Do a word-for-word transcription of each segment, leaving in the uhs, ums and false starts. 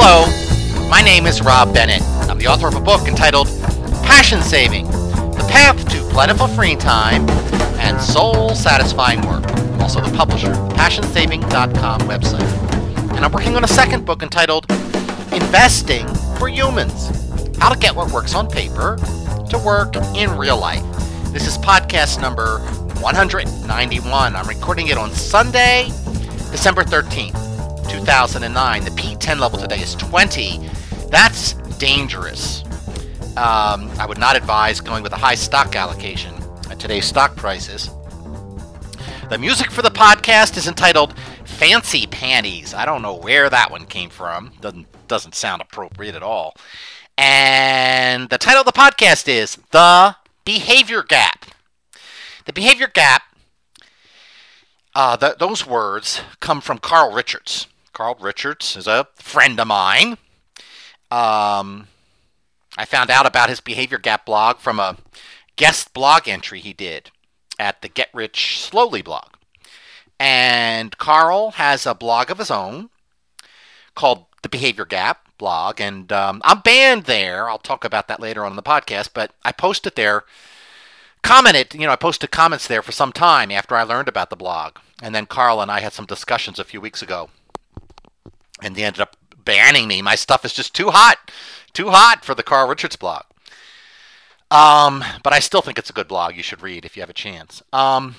Hello, my name is Rob Bennett. I'm the author of a book entitled Passion Saving, The Path to Plentiful Free Time and Soul-Satisfying Work. I'm also the publisher of the passion saving dot com website. And I'm working on a second book entitled Investing for Humans, How to Get What Works on Paper to Work in Real Life. This is podcast number one hundred ninety-one. I'm recording it on Sunday, December thirteenth, two thousand nine. The P ten level today is twenty. That's dangerous. Um, I would not advise going with a high stock allocation at today's stock prices. The music for the podcast is entitled Fancy Panties. I don't know where that one came from. Doesn't doesn't sound appropriate at all. And the title of the podcast is The Behavior Gap. The Behavior Gap, uh, the, those words come from Carl Richards. Carl Richards is a friend of mine. Um, I found out about his Behavior Gap blog from a guest blog entry he did at the Get Rich Slowly blog. And Carl has a blog of his own called The Behavior Gap blog, and um, I'm banned there. I'll talk about that later on in the podcast, but I posted there, commented, you know, I posted comments there for some time after I learned about the blog. And then Carl and I had some discussions a few weeks ago, and they ended up banning me. My stuff is just too hot, too hot for the Carl Richards blog. Um, but I still think it's a good blog you should read if you have a chance. Um,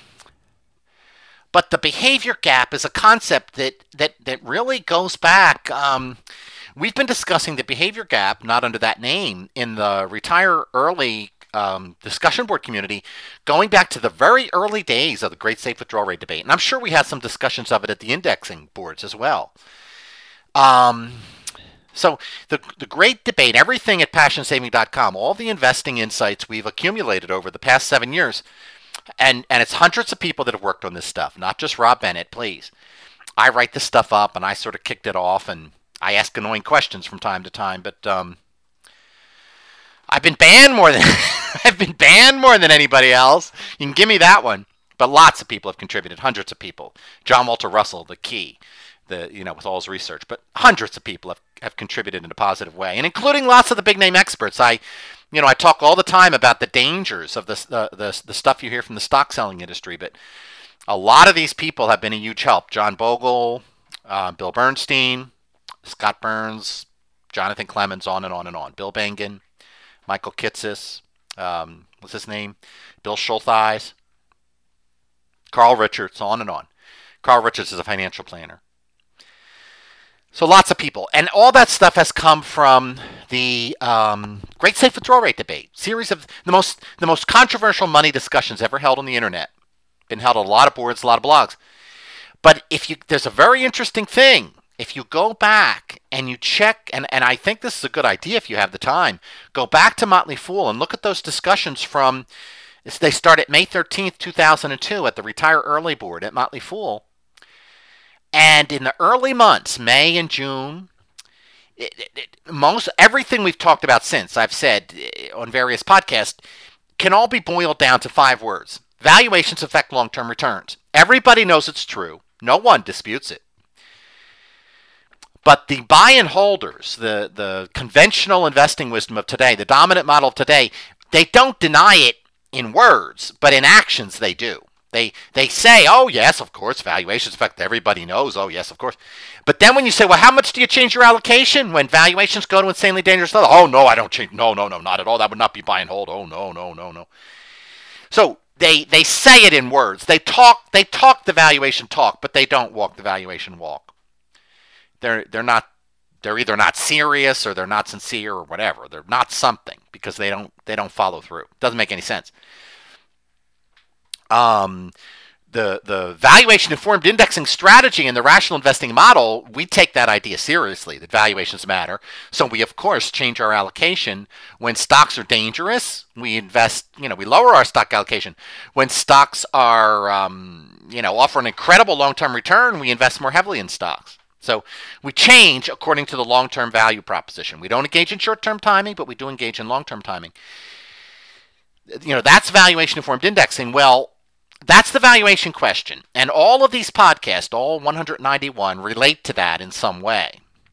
but the behavior gap is a concept that, that, that really goes back. Um, we've been discussing the behavior gap, not under that name, in the Retire Early um, discussion board community, going back to the very early days of the Great Safe Withdrawal Rate debate. And I'm sure we had some discussions of it at the indexing boards as well. Um, so the the great debate, everything at passion saving dot com, all the investing insights we've accumulated over the past seven years, and, and it's hundreds of people that have worked on this stuff, not just Rob Bennett, please. I write this stuff up, and I sort of kicked it off, and I ask annoying questions from time to time, but um, I've been banned more than I've been banned more than anybody else. You can give me that one, but lots of people have contributed, hundreds of people. John Walter Russell, the key. The, you know, with all his research, but hundreds of people have, have contributed in a positive way, and including lots of the big name experts. I, you know, I talk all the time about the dangers of this, uh, the the stuff you hear from the stock selling industry, but a lot of these people have been a huge help. John Bogle, uh, Bill Bernstein, Scott Burns, Jonathan Clemens, on and on and on. Bill Bengen, Michael Kitces, um, what's his name? Bill Schultheis, Carl Richards, on and on. Carl Richards is a financial planner. So lots of people. And all that stuff has come from the um, Great Safe Withdrawal Rate debate. Series of the most the most controversial money discussions ever held on the internet. Been held on a lot of boards, a lot of blogs. But if you there's a very interesting thing. If you go back and you check, and, and I think this is a good idea if you have the time, go back to Motley Fool and look at those discussions from, they start at May thirteenth, two thousand two at the Retire Early board at Motley Fool. And in the early months, May and June, it, it, it, most everything we've talked about since, I've said on various podcasts, can all be boiled down to five words. Valuations affect long-term returns. Everybody knows it's true. No one disputes it. But the buy and holders, the, the conventional investing wisdom of today, the dominant model of today, they don't deny it in words, but in actions they do. They they say, oh, yes, of course, valuations affect, everybody knows, oh, yes, of course. But then when you say, well, how much do you change your allocation when valuations go to insanely dangerous levels? Oh, no, I don't change. No, no, no, not at all. That would not be buy and hold. Oh, no, no, no, no. So they they say it in words. They talk they talk the valuation talk, but they don't walk the valuation walk. They're they're not they're either not serious or they're not sincere or whatever. They're not something because they don't they don't follow through. Doesn't make any sense. Um, the the valuation informed indexing strategy and the rational investing model, we take that idea seriously, that valuations matter. So we of course change our allocation when stocks are dangerous. We invest, you know, we lower our stock allocation. When stocks are, um, you know, offer an incredible long-term return, we invest more heavily in stocks. So we change according to the long-term value proposition. We don't engage in short-term timing, but we do engage in long-term timing. You know, that's valuation informed indexing. Well, that's the valuation question. And all of these podcasts, all one hundred ninety-one, relate to that in some way.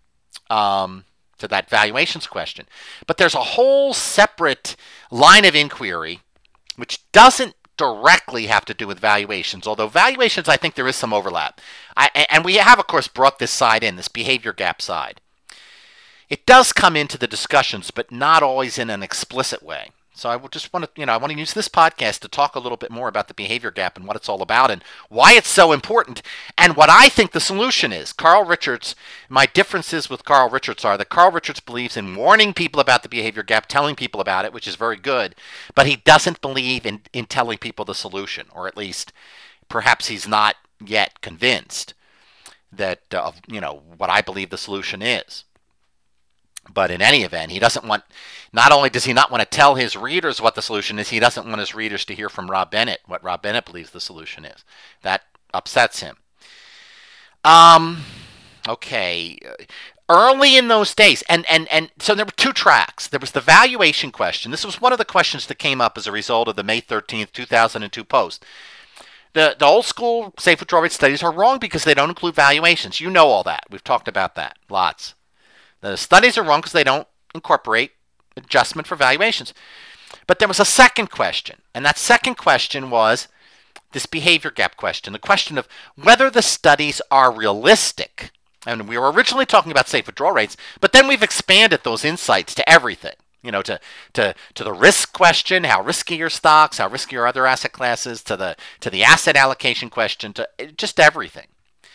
um, to that valuations question. But there's a whole separate line of inquiry which doesn't directly have to do with valuations, although valuations, I think there is some overlap. I, and we have, of course, brought this side in, this behavior gap side. It does come into the discussions, but not always in an explicit way. So I just want to, you know, I want to use this podcast to talk a little bit more about the behavior gap and what it's all about and why it's so important and what I think the solution is. Carl Richards, my differences with Carl Richards are that Carl Richards believes in warning people about the behavior gap, telling people about it, which is very good, but he doesn't believe in, in telling people the solution, or at least perhaps he's not yet convinced that, uh, you know, what I believe the solution is. But in any event, he doesn't want, not only does he not want to tell his readers what the solution is, he doesn't want his readers to hear from Rob Bennett what Rob Bennett believes the solution is. That upsets him. Um, okay. Early in those days, and, and, and so there were two tracks. There was the valuation question. This was one of the questions that came up as a result of the May thirteenth, two thousand two post. The, the old school safe withdrawal rate studies are wrong because they don't include valuations. You know all that. We've talked about that lots. The studies are wrong because they don't incorporate adjustment for valuations. But there was a second question, and that second question was this behavior gap question, the question of whether the studies are realistic. And we were originally talking about safe withdrawal rates, but then we've expanded those insights to everything, you know, to to to the risk question, how risky are stocks, how risky are other asset classes, to the to the asset allocation question, to just everything.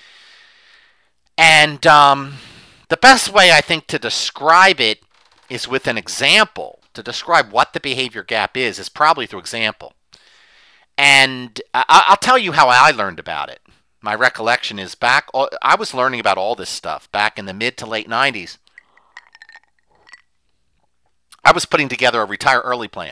And um the best way, I think, to describe it is with an example. To describe what the behavior gap is, is probably through example. And I'll tell you how I learned about it. My recollection is back, I was learning about all this stuff back in the mid to late nineties. I was putting together a retire early plan.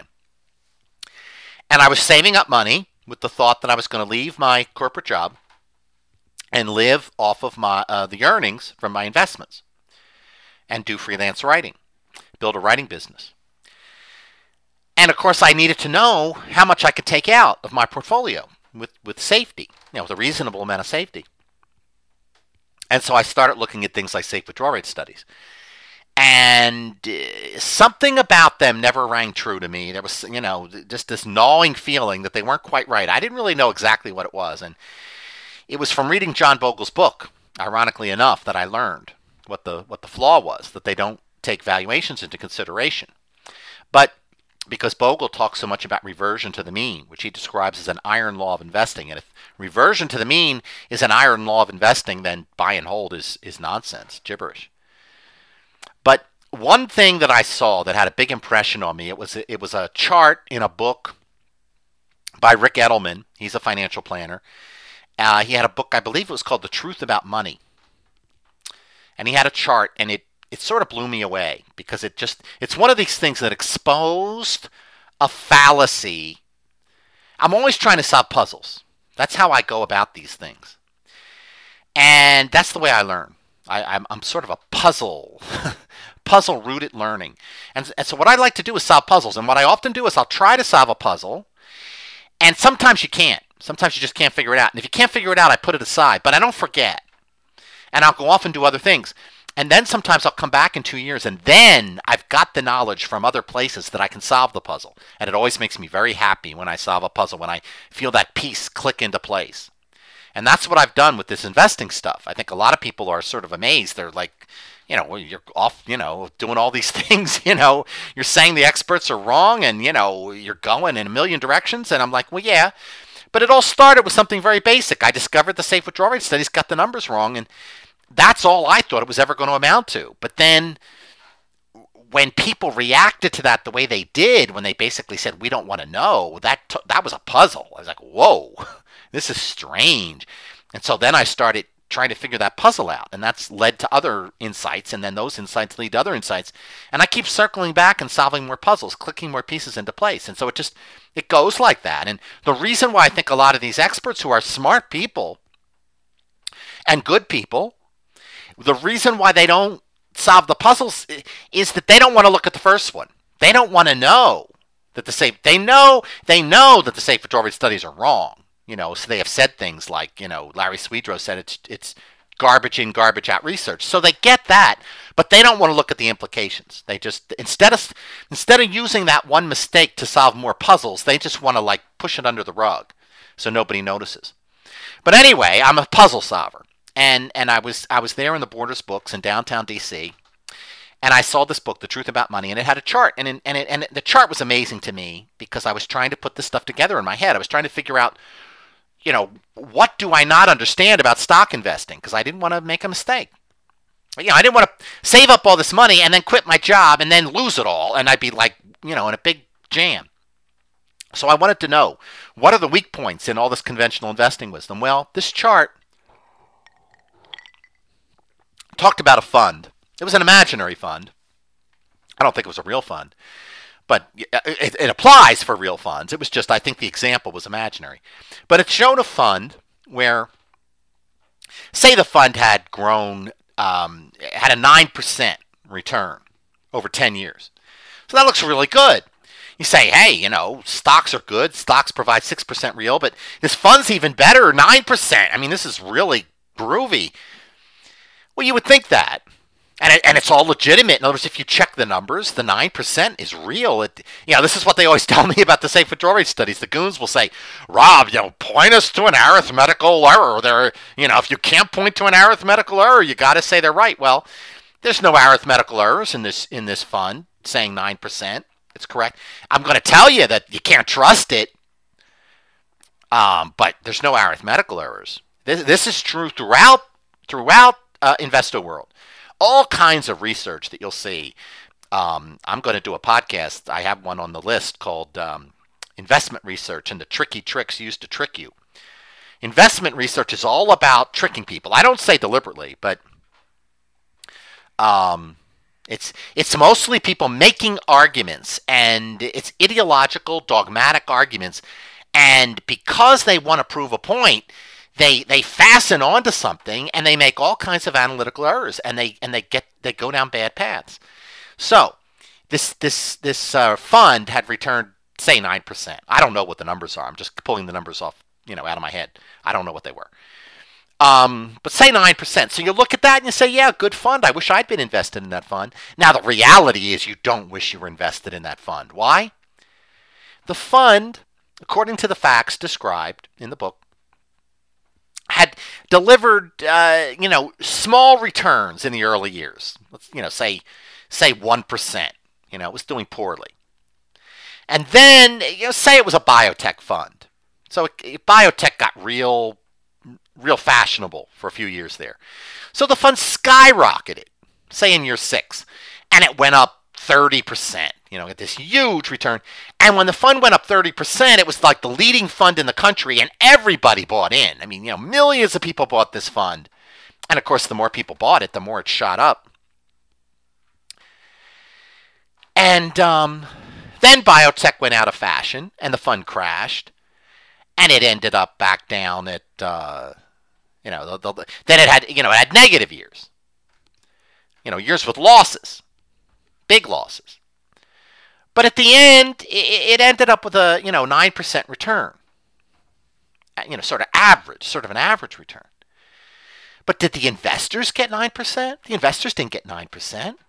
And I was saving up money with the thought that I was going to leave my corporate job and live off of my uh, the earnings from my investments and do freelance writing, build a writing business. And of course, I needed to know how much I could take out of my portfolio with, with safety, you know, with a reasonable amount of safety. And so I started looking at things like safe withdrawal rate studies. And uh, something about them never rang true to me. There was, you know, just this gnawing feeling that they weren't quite right. I didn't really know exactly what it was. And it was from reading John Bogle's book, ironically enough, that I learned what the what the flaw was, that they don't take valuations into consideration. But because Bogle talks so much about reversion to the mean, which he describes as an iron law of investing, and if reversion to the mean is an iron law of investing, then buy and hold is, is nonsense, gibberish. But one thing that I saw that had a big impression on me, it was it was a chart in a book by Rick Edelman. He's a financial planner. Uh, he had a book, I believe it was called The Truth About Money. And he had a chart, and it, it sort of blew me away because it just, it's one of these things that exposed a fallacy. I'm always trying to solve puzzles. That's how I go about these things. And that's the way I learn. I, I'm, I'm sort of a puzzle, puzzle-rooted learning. And, and so what I like to do is solve puzzles. And what I often do is I'll try to solve a puzzle, and sometimes you can't. Sometimes you just can't figure it out. And if you can't figure it out, I put it aside. But I don't forget. And I'll go off and do other things. And then sometimes I'll come back in two years, and then I've got the knowledge from other places that I can solve the puzzle. And it always makes me very happy when I solve a puzzle, when I feel that piece click into place. And that's what I've done with this investing stuff. I think a lot of people are sort of amazed. They're like, you know, well, you're off, you know, doing all these things, you know, you're saying the experts are wrong, and, you know, you're going in a million directions. And I'm like, well, yeah. But it all started with something very basic. I discovered the safe withdrawal rate studies got the numbers wrong, and that's all I thought it was ever going to amount to. But then when people reacted to that the way they did, when they basically said, we don't want to know, that t- that was a puzzle. I was like, whoa, this is strange. And so then I started trying to figure that puzzle out, and that's led to other insights, and then those insights lead to other insights. And I keep circling back and solving more puzzles, clicking more pieces into place. And so it just, it goes like that. And the reason why I think a lot of these experts who are smart people and good people, the reason why they don't solve the puzzles is that they don't want to look at the first one. They don't want to know that the safe, they know, they know that the safe withdrawal rate studies are wrong. You know, so they have said things like, you know, Larry Swedroe said it's it's garbage in, garbage out research. So they get that, but they don't want to look at the implications. They just instead of instead of using that one mistake to solve more puzzles, they just want to like push it under the rug so nobody notices. But anyway, I'm a puzzle solver. And and I was I was there in the Borders Books in downtown D C, and I saw this book, The Truth About Money, and it had a chart, and in, and it, and the chart was amazing to me because I was trying to put this stuff together in my head. I was trying to figure out, you know, what do I not understand about stock investing, because I didn't want to make a mistake. You know, I didn't want to save up all this money and then quit my job and then lose it all, and I'd be like, you know, in a big jam. So I wanted to know, what are the weak points in all this conventional investing wisdom? Well, this chart talked about a fund. It was an imaginary fund. I don't think it was a real fund, but it, it applies for real funds. It was just, I think the example was imaginary. But it showed a fund where, say the fund had grown, um, had a nine percent return over ten years. So that looks really good. You say, hey, you know, stocks are good. Stocks provide six percent real, but this fund's even better, nine percent. I mean, this is really groovy. Well, you would think that, and it, and it's all legitimate. In other words, if you check the numbers, the nine percent is real. It, you know, this is what they always tell me about the safe withdrawal rate studies. The goons will say, Rob, you know, point us to an arithmetical error. There, you know, if you can't point to an arithmetical error, you got to say they're right. Well, there's no arithmetical errors in this in this fund saying nine percent. It's correct. I'm going to tell you that you can't trust it, um, but there's no arithmetical errors. This, this is true throughout throughout. Uh, Investo World. All kinds of research that you'll see. Um, I'm going to do a podcast. I have one on the list called um, Investment Research and the Tricky Tricks Used to Trick You. Investment research is all about tricking people. I don't say deliberately, but um, it's it's mostly people making arguments, and it's ideological, dogmatic arguments. And because they want to prove a point, They they fasten onto something, and they make all kinds of analytical errors, and they and they get they go down bad paths. So this this this uh, fund had returned, say, nine percent. I don't know what the numbers are. I'm just pulling the numbers off, you know, out of my head. I don't know what they were. Um, but say nine percent. So you look at that and you say, yeah, good fund. I wish I'd been invested in that fund. Now the reality is you don't wish you were invested in that fund. Why? The fund, according to the facts described in the book, had delivered, uh, you know, small returns in the early years. Let's, you know, say, say one percent. You know, it was doing poorly. And then, you know, say it was a biotech fund. So it, it, biotech got real, real fashionable for a few years there. So the fund skyrocketed, say in year six, and it went up thirty percent. You know, at this huge return. And when the fund went up thirty percent, it was like the leading fund in the country, and everybody bought in. I mean, you know, millions of people bought this fund. And of course, the more people bought it, the more it shot up. And um, then biotech went out of fashion, and the fund crashed. And it ended up back down at, uh, you know, the, the, then it had, you know, it had negative years. You know, years with losses, big losses. But at the end, it ended up with a, you know, nine percent return. You know, sort of average, sort of an average return. But did the investors get nine percent? The investors didn't get nine percent.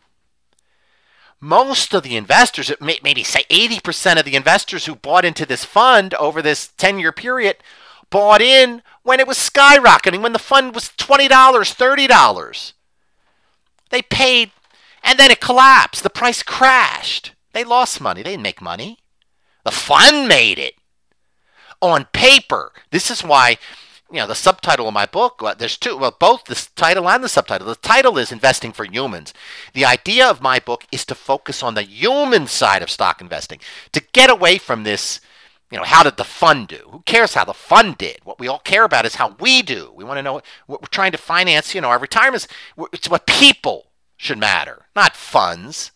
Most of the investors, maybe say eighty percent of the investors who bought into this fund over this ten-year period, bought in when it was skyrocketing, when the fund was twenty dollars, thirty dollars. They paid, and then it collapsed. The price crashed. They lost money. They didn't make money. The fund made it. On paper. This is why, you know, the subtitle of my book, well, there's two, well, both the title and the subtitle. The title is Investing for Humans. The idea of my book is to focus on the human side of stock investing, to get away from this, you know, how did the fund do? Who cares how the fund did? What we all care about is how we do. We want to know what, what we're trying to finance, you know, our retirements. It's what people should matter, not funds.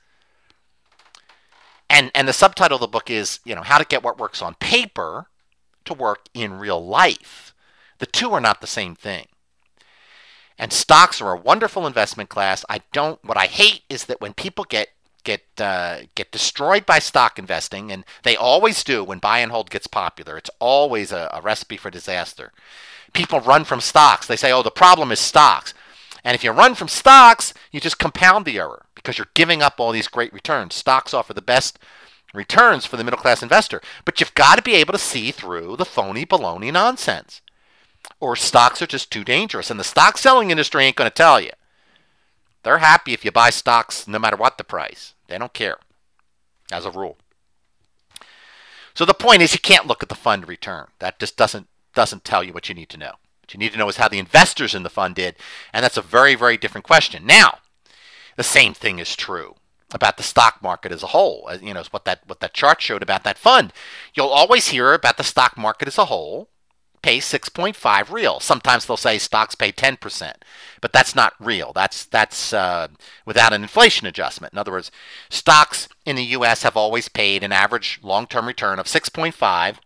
And and the subtitle of the book is, you know, how to get what works on paper to work in real life. The two are not the same thing. And stocks are a wonderful investment class. I don't. What I hate is that when people get get uh, get destroyed by stock investing, and they always do when buy and hold gets popular. It's always a, a recipe for disaster. people run from stocks. They say, oh, the problem is stocks. And if you run from stocks, you just compound the error because you're giving up all these great returns. Stocks offer the best returns for the middle-class investor. But you've got to be able to see through the phony baloney nonsense. Or stocks are just too dangerous. And the stock selling industry ain't going to tell you. They're happy if you buy stocks no matter what the price. They don't care, as a rule. So the point is you can't look at the fund return. That just doesn't doesn't tell you what you need to know. What you need to know is how the investors in the fund did, and that's a very, very different question. Now, the same thing is true about the stock market as a whole. You know, what that what that chart showed about that fund. You'll always hear about the stock market as a whole pay six point five real. Sometimes they'll say stocks pay ten percent, but that's not real. That's that's uh, without an inflation adjustment. In other words, stocks in the U S have always paid an average long-term return of six point five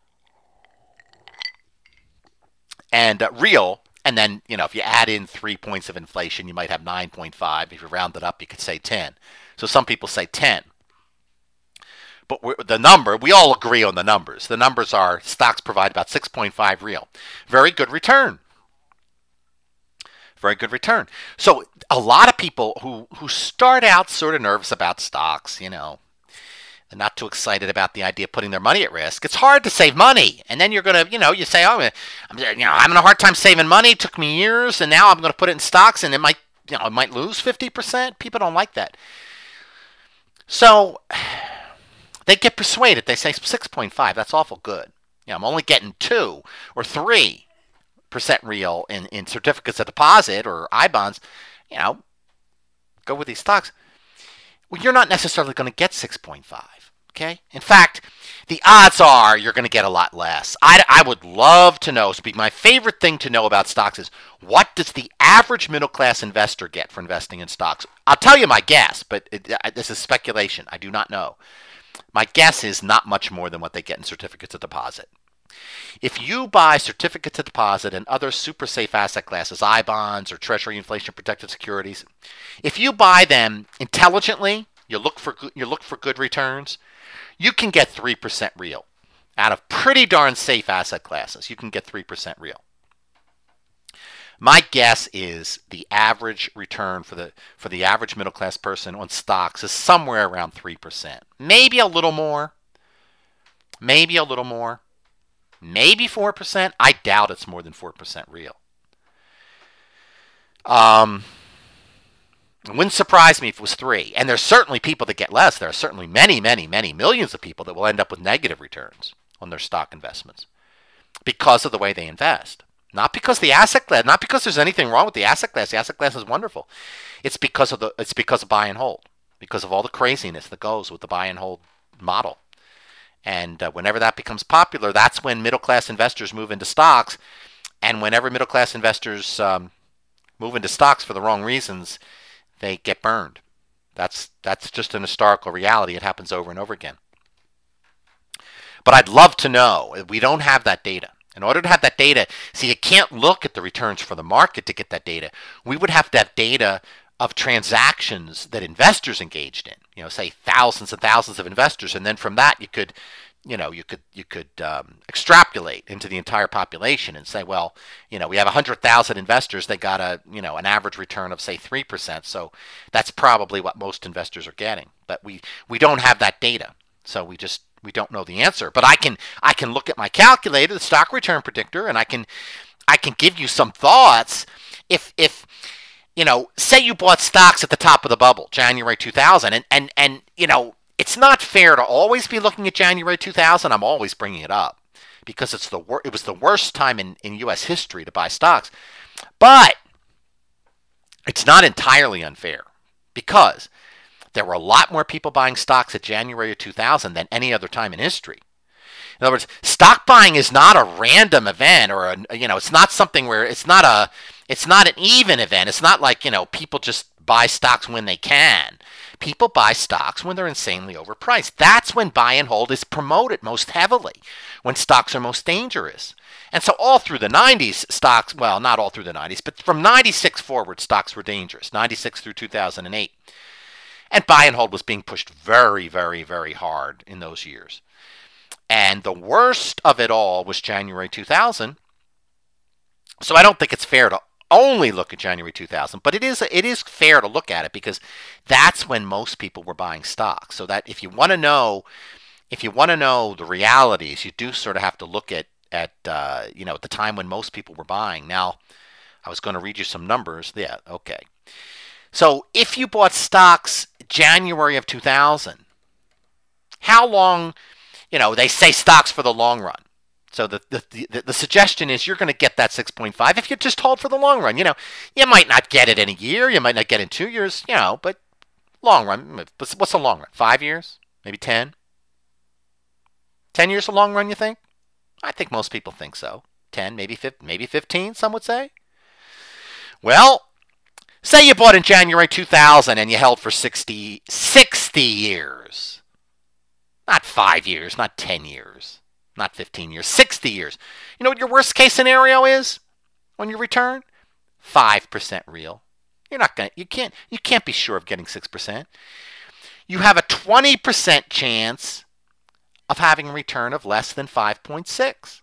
and uh, real. And then, you know, if you add in three points of inflation, you might have nine point five. If you round it up, you could say ten. So some people say ten. But we're, the number, we all agree on the numbers. The numbers are stocks provide about six point five real. Very good return. Very good return. So a lot of people who, who start out sort of nervous about stocks, you know, they're not too excited about the idea of putting their money at risk. It's hard to save money. And then you're going to, you know, you say, oh, I'm, you know, I'm having a hard time saving money. It took me years, and now I'm going to put it in stocks, and it might, you know, it might lose fifty percent. People don't like that. So they get persuaded. They say six point five, that's awful good. You know, I'm only getting two or three percent real in, in certificates of deposit or I bonds. You know, go with these stocks. Well, you're not necessarily going to get six point five, okay? In fact, the odds are you're going to get a lot less. I, I would love to know, speak, my favorite thing to know about stocks is what does the average middle-class investor get for investing in stocks? I'll tell you my guess, but it, this is speculation. I do not know. My guess is not much more than what they get in certificates of deposit. If you buy certificates of deposit and other super safe asset classes, I bonds or Treasury inflation protected securities, if you buy them intelligently, you look for you look for good returns, you can get three percent real. Out of pretty darn safe asset classes, you can get three percent real. My guess is the average return for the for the average middle class person on stocks is somewhere around three percent. Maybe a little more. Maybe a little more. Maybe four percent. I doubt it's more than four percent real. Um, it wouldn't surprise me if it was three. And there's certainly people that get less. There are certainly many, many, many millions of people that will end up with negative returns on their stock investments because of the way they invest. Not because the asset class, not because there's anything wrong with the asset class. The asset class is wonderful. It's because of the it's because of buy and hold. Because of all the craziness that goes with the buy and hold model. And uh, whenever that becomes popular, that's when middle-class investors move into stocks. And whenever middle-class investors um, move into stocks for the wrong reasons, they get burned. That's that's just an historical reality. It happens over and over again. But I'd love to know. We don't have that data. In order to have that data, see, you can't look at the returns for the market to get that data. We would have to have data of transactions that investors engaged in, you know, say thousands and thousands of investors. And then from that, you could, you know, you could, you could um, extrapolate into the entire population and say, well, you know, we have one hundred thousand investors. They got a, you know, an average return of say three percent. So that's probably what most investors are getting. But we, we don't have that data. So we just, we don't know the answer. But I can, I can look at my calculator, the stock return predictor, and I can, I can give you some thoughts. If, if, you know, say you bought stocks at the top of the bubble, January two thousand, and, and, and you know, it's not fair to always be looking at January two thousand. I'm always bringing it up because it's the wor- it was the worst time in, in U S history to buy stocks. But it's not entirely unfair because there were a lot more people buying stocks at January of two thousand than any other time in history. In other words, stock buying is not a random event or, a, you know, it's not something where it's not a, it's not an even event. It's not like, you know, people just buy stocks when they can. People buy stocks when they're insanely overpriced. That's when buy and hold is promoted most heavily, when stocks are most dangerous. And so all through the nineties, stocks, well, not all through the nineties, but from ninety-six forward, stocks were dangerous, ninety-six through two thousand eight. And buy and hold was being pushed very, very, very hard in those years. And the worst of it all was January two thousand, So I don't think it's fair to only look at January two thousand, but it is it is fair to look at it because that's when most people were buying stocks. So that if you want to know if you want to know the realities, you do sort of have to look at at uh, you know, at the time when most people were buying. Now, I was going to read you some numbers. Yeah, okay. So if you bought stocks January of two thousand, how long, you know, they say stocks for the long run. So the the, the, the suggestion is you're going to get that six point five if you just hold for the long run. You know, you might not get it in a year, you might not get it in two years, you know, but long run, what's the long run? Five years? Maybe ten? ten years a long run, you think? I think most people think so. ten, maybe fifteen, maybe fifteen, some would say. Well, say you bought in January two thousand and you held for sixty, sixty years. Not five years, not ten years. Not fifteen years, sixty years. You know what your worst case scenario is on your return? five percent real. You're not going to, you can't, you can't be sure of getting six percent. You have a twenty percent chance of having a return of less than five point six.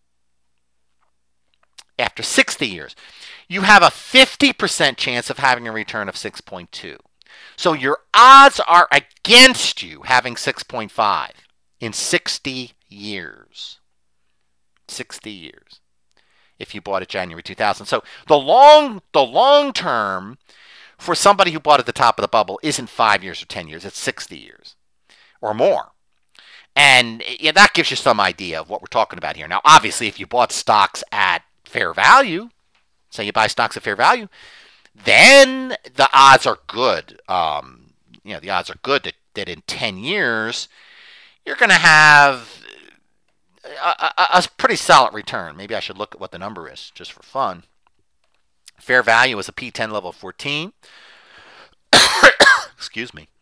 After sixty years, you have a fifty percent chance of having a return of six point two. So your odds are against you having six point five in sixty years. sixty years. If you bought it January two thousand. So the long the long term for somebody who bought at the top of the bubble isn't five years or ten years. It's sixty years or more. And yeah, that gives you some idea of what we're talking about here. Now, obviously, if you bought stocks at fair value, say you buy stocks at fair value, then the odds are good. Um, you know, the odds are good that, that in ten years, you're going to have a, a, a pretty solid return. Maybe I should look at what the number is just for fun. Fair value is a P ten level of fourteen. Excuse me.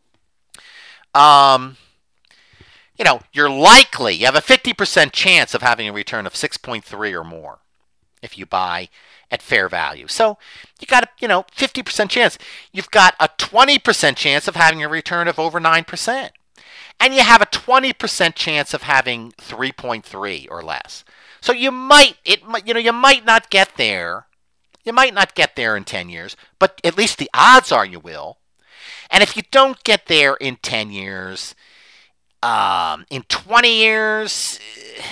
Um, you know, you're likely, you have a fifty percent chance of having a return of six point three or more if you buy at fair value. So you got a, you know, fifty percent chance. You've got a twenty percent chance of having a return of over nine percent. And you have a twenty percent chance of having three point three or less. So you might, it, you know, you might not get there. You might not get there in ten years, but at least the odds are you will. And if you don't get there in ten years, um, in twenty years,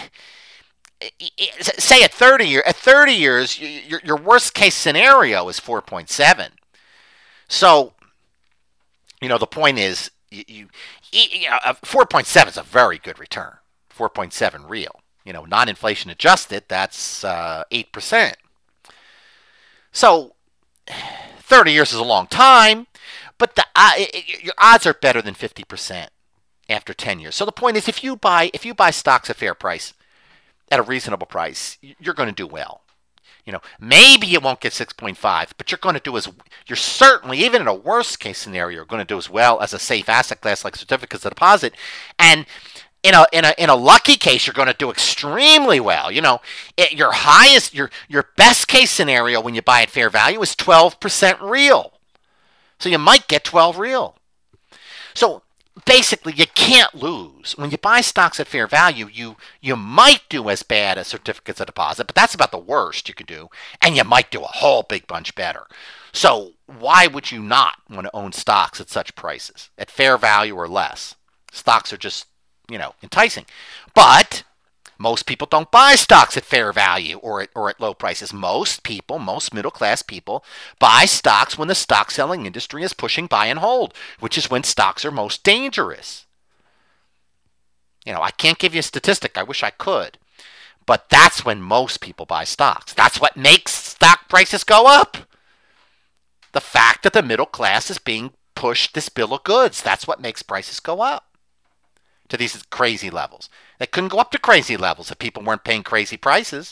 say at thirty years, at thirty years, your, your worst case scenario is four point seven. So, you know, the point is, you, you, you know, four point seven is a very good return. four point seven real. You know, non-inflation adjusted, that's uh, eight percent. So, thirty years is a long time, but the, uh, it, your odds are better than fifty percent after ten years. So the point is, if you buy if you buy stocks at fair price, at a reasonable price, you're going to do well. You know, maybe you won't get six point five, but you're going to do as you're certainly, even in a worst case scenario, you're going to do as well as a safe asset class like certificates of deposit. And in a in a in a lucky case, you're going to do extremely well. You know, it, your highest, your your best case scenario when you buy at fair value is twelve percent real. So you might get twelve real. So basically, you can't lose. When you buy stocks at fair value, you you might do as bad as certificates of deposit, but that's about the worst you could do, and you might do a whole big bunch better. So why would you not want to own stocks at such prices, at fair value or less? Stocks are just, you know, enticing. But most people don't buy stocks at fair value or at, or at low prices. Most people, most middle-class people, buy stocks when the stock selling industry is pushing buy and hold, which is when stocks are most dangerous. You know, I can't give you a statistic. I wish I could. But that's when most people buy stocks. That's what makes stock prices go up. The fact that the middle class is being pushed this bill of goods. That's what makes prices go up to these crazy levels. They couldn't go up to crazy levels if people weren't paying crazy prices.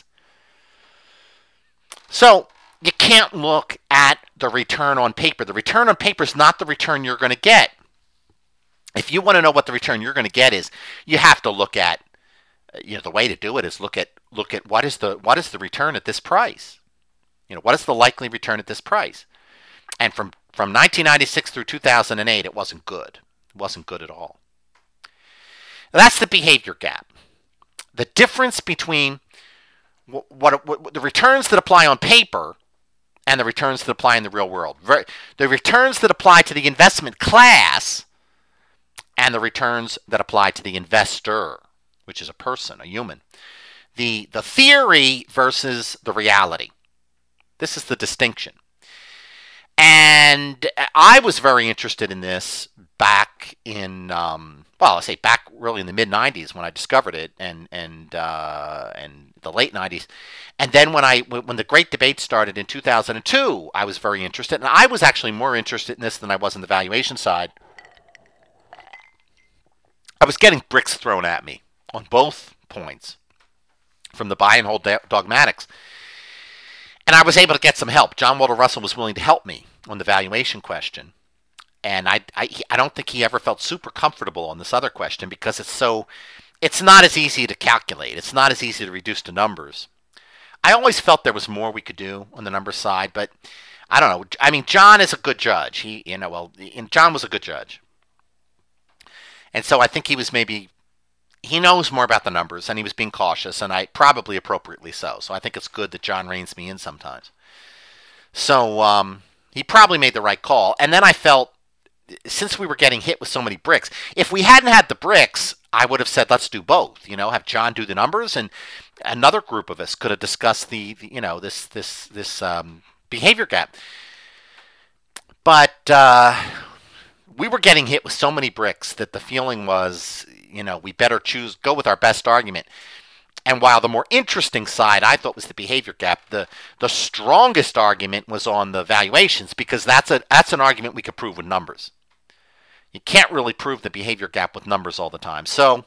So you can't look at the return on paper. The return on paper is not the return you're going to get. If you want to know what the return you're going to get is, you have to look at, you know, the way to do it is look at look at what is the what is the return at this price. You know, what is the likely return at this price? And from from nineteen ninety-six through two thousand eight, it wasn't good. It wasn't good at all. That's the behavior gap. The difference between what, what, what the returns that apply on paper and the returns that apply in the real world. The returns that apply to the investment class and the returns that apply to the investor, which is a person, a human. The, the theory versus the reality. This is the distinction. And I was very interested in this back in, um, well, I say back really in the mid nineties when I discovered it, and and uh, and the late nineties, and then when I when the great debate started in two thousand two, I was very interested, and I was actually more interested in this than I was in the valuation side. I was getting bricks thrown at me on both points from the buy and hold dogmatics. And I was able to get some help. John Walter Russell was willing to help me on the valuation question. And I, I, I don't think he ever felt super comfortable on this other question because it's so, it's not as easy to calculate. It's not as easy to reduce to numbers. I always felt there was more we could do on the number side, but I don't know. I mean, John is a good judge. He, you know, well, John was a good judge. And so I think he was maybe, he knows more about the numbers, and he was being cautious, and I probably appropriately so. So I think it's good that John reins me in sometimes. So um, he probably made the right call. And then I felt, since we were getting hit with so many bricks, if we hadn't had the bricks, I would have said, let's do both. You know, have John do the numbers, and another group of us could have discussed the, the you know, this this this um, behavior gap. But uh, we were getting hit with so many bricks that the feeling was, you know, we better choose, go with our best argument. And while the more interesting side I thought was the behavior gap, the the strongest argument was on the valuations, because that's a that's an argument we could prove with numbers. You can't really prove the behavior gap with numbers all the time. So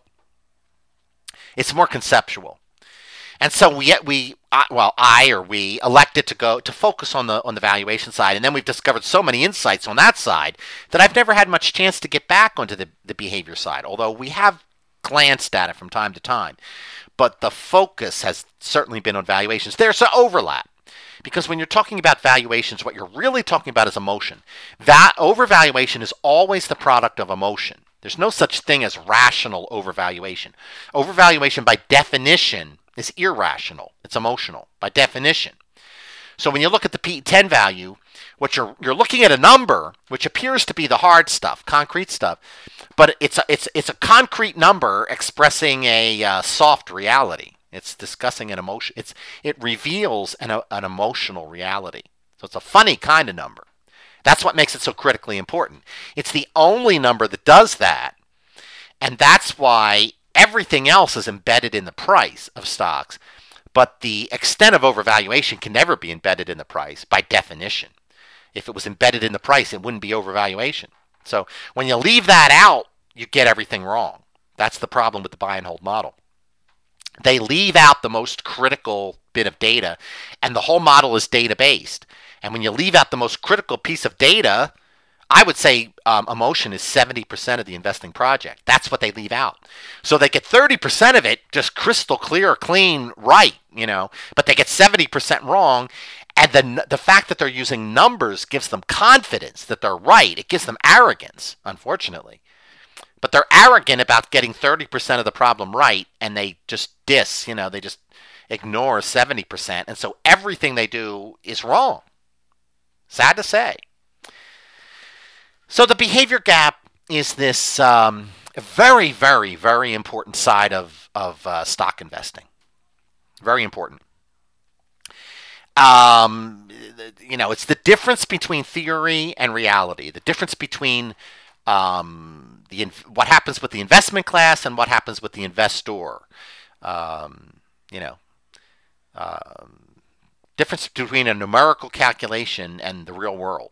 it's more conceptual. And so we we well I or we elected to go to focus on the on the valuation side, and then we've discovered so many insights on that side that I've never had much chance to get back onto the, the behavior side, although we have glanced at it from time to time. But the focus has certainly been on valuations. There's an overlap, because when you're talking about valuations, what you're really talking about is emotion. That overvaluation is always the product of emotion. There's no such thing as rational overvaluation. Overvaluation by definition is irrational. It's emotional by definition. So when you look at the P E ten value, what you're you're looking at a number which appears to be the hard stuff, concrete stuff, but it's a, it's it's a concrete number expressing a uh, soft reality. It's discussing an emotion. It's it reveals an a, an emotional reality. So it's a funny kind of number. That's what makes it so critically important. It's the only number that does that, and that's why everything else is embedded in the price of stocks. But the extent of overvaluation can never be embedded in the price by definition. If it was embedded in the price, it wouldn't be overvaluation. So when you leave that out, you get everything wrong. That's the problem with the buy and hold model. They leave out the most critical bit of data, and the whole model is data-based. And when you leave out the most critical piece of data, I would say um, emotion is seventy percent of the investing project. That's what they leave out. So they get thirty percent of it just crystal clear, clean, right, you know, but they get seventy percent wrong. And the, the fact that they're using numbers gives them confidence that they're right. It gives them arrogance, unfortunately. But they're arrogant about getting thirty percent of the problem right, and they just diss, you know, they just ignore seventy percent. And so everything they do is wrong. Sad to say. So the behavior gap is this um, very, very, very important side of, of uh, stock investing. Very important. Um, you know, it's the difference between theory and reality. The difference between um, the what happens with the investment class and what happens with the investor. Um, you know, um, difference between a numerical calculation and the real world.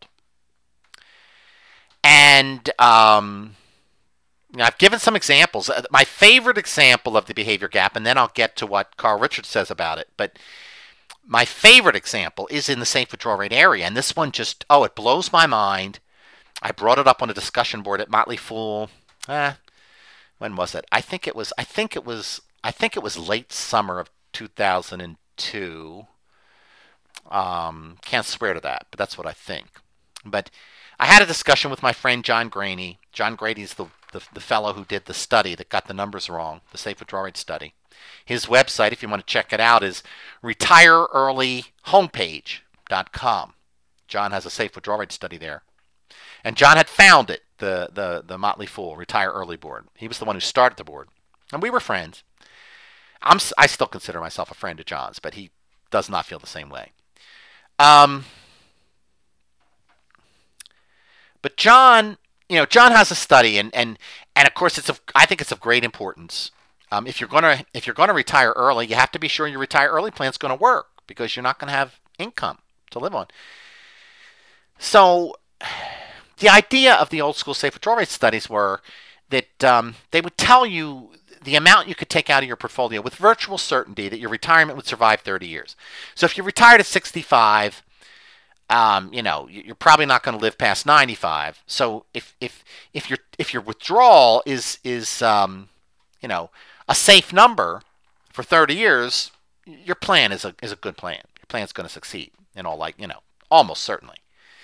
And um, you know, I've given some examples. My favorite example of the behavior gap, and then I'll get to what Carl Richards says about it, but my favorite example is in the safe withdrawal rate area. And this one just, oh, it blows my mind. I brought it up on a discussion board at Motley Fool. Eh, when was it? I think it was, I think it was, I think it was late summer of two thousand two. Um, can't swear to that, but that's what I think. But I had a discussion with my friend John Graney. John Grady's the, the the fellow who did the study that got the numbers wrong, the safe withdrawal rate study. His website, if you want to check it out, is retire early homepage dot com. John has a safe withdrawal rate study there. And John had founded the, the, the Motley Fool Retire Early board. He was the one who started the board. And we were friends. I'm, I still consider myself a friend of John's, but he does not feel the same way. Um, but John, you know, John has a study, and, and, and of course, it's of, I think it's of great importance. Um, if you're gonna if you're gonna retire early, you have to be sure your retire early plan is going to work, because you're not going to have income to live on. So, the idea of the old school safe withdrawal rate studies were that um, they would tell you the amount you could take out of your portfolio with virtual certainty that your retirement would survive thirty years. So if you retired at sixty-five, um, you know, you're probably not going to live past ninety-five. So if if if your if your withdrawal is is um, you know, a safe number for thirty years, your plan is a is a good plan. Your plan's going to succeed in all, like, you know, almost certainly.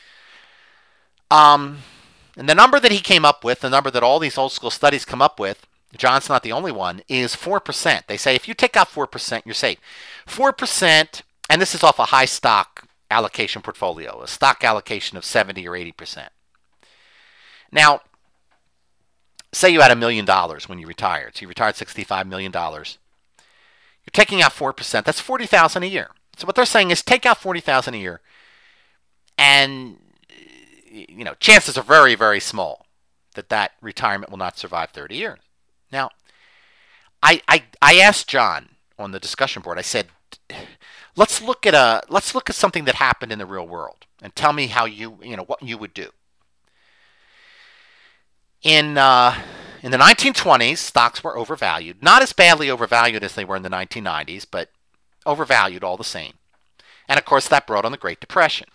Um, and the number that he came up with, the number that all these old school studies come up with, John's not the only one, is four percent. They say if you take out four percent, you're safe. four percent, and this is off a high stock allocation portfolio, a stock allocation of seventy or eighty percent. Now, say you had a million dollars when you retired. So you retired sixty-five million dollars. You're taking out four percent. That's forty thousand dollars a year. So what they're saying is take out forty thousand dollars a year, and you know, chances are very, very small that that retirement will not survive thirty years. Now, I, I I asked John on the discussion board. I said, let's look at a let's look at something that happened in the real world, and tell me how you you know what you would do. In uh, in the nineteen twenties, stocks were overvalued, not as badly overvalued as they were in the nineteen nineties, but overvalued all the same. And of course, that brought on the Great Depression.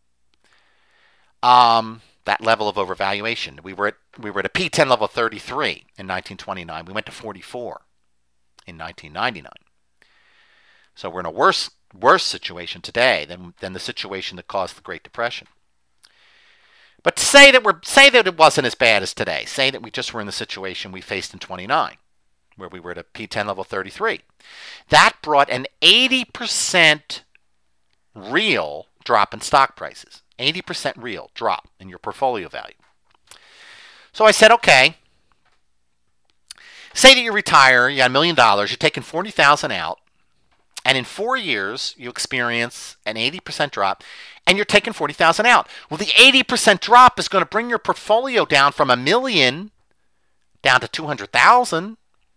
Um. That level of overvaluation. We were at we were at a P ten level of thirty-three in nineteen twenty-nine. We went to forty-four in nineteen ninety-nine. So we're in a worse worse situation today than than the situation that caused the Great Depression. But to say that we're say that it wasn't as bad as today. Say that we just were in the situation we faced in twenty-nine, where we were at a P ten level thirty-three. That brought an eighty percent real drop in stock prices. eighty percent real drop in your portfolio value. So I said, okay, say that you retire, you got a million dollars, you're taking forty thousand dollars out, and in four years you experience an eighty percent drop, and you're taking forty thousand dollars out. Well, the eighty percent drop is going to bring your portfolio down from a million down to two hundred thousand.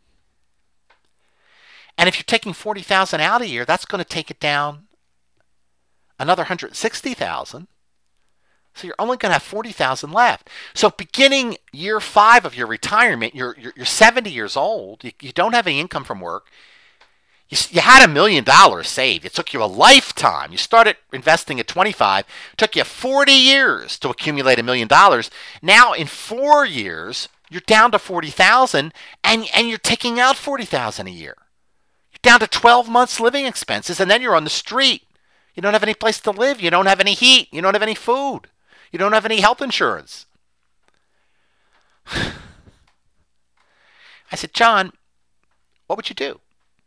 And if you're taking forty thousand dollars out a year, that's going to take it down another one hundred sixty thousand. So you're only going to have forty thousand left. So beginning year five of your retirement, you're you're, you're seventy years old. You, you don't have any income from work. You, you had a million dollars saved. It took you a lifetime. You started investing at twenty-five. It took you forty years to accumulate a million dollars. Now in four years, you're down to forty thousand, and and you're taking out forty thousand a year. You're down to twelve months living expenses, and then you're on the street. You don't have any place to live. You don't have any heat. You don't have any food. You don't have any health insurance. I said, John, what would you do?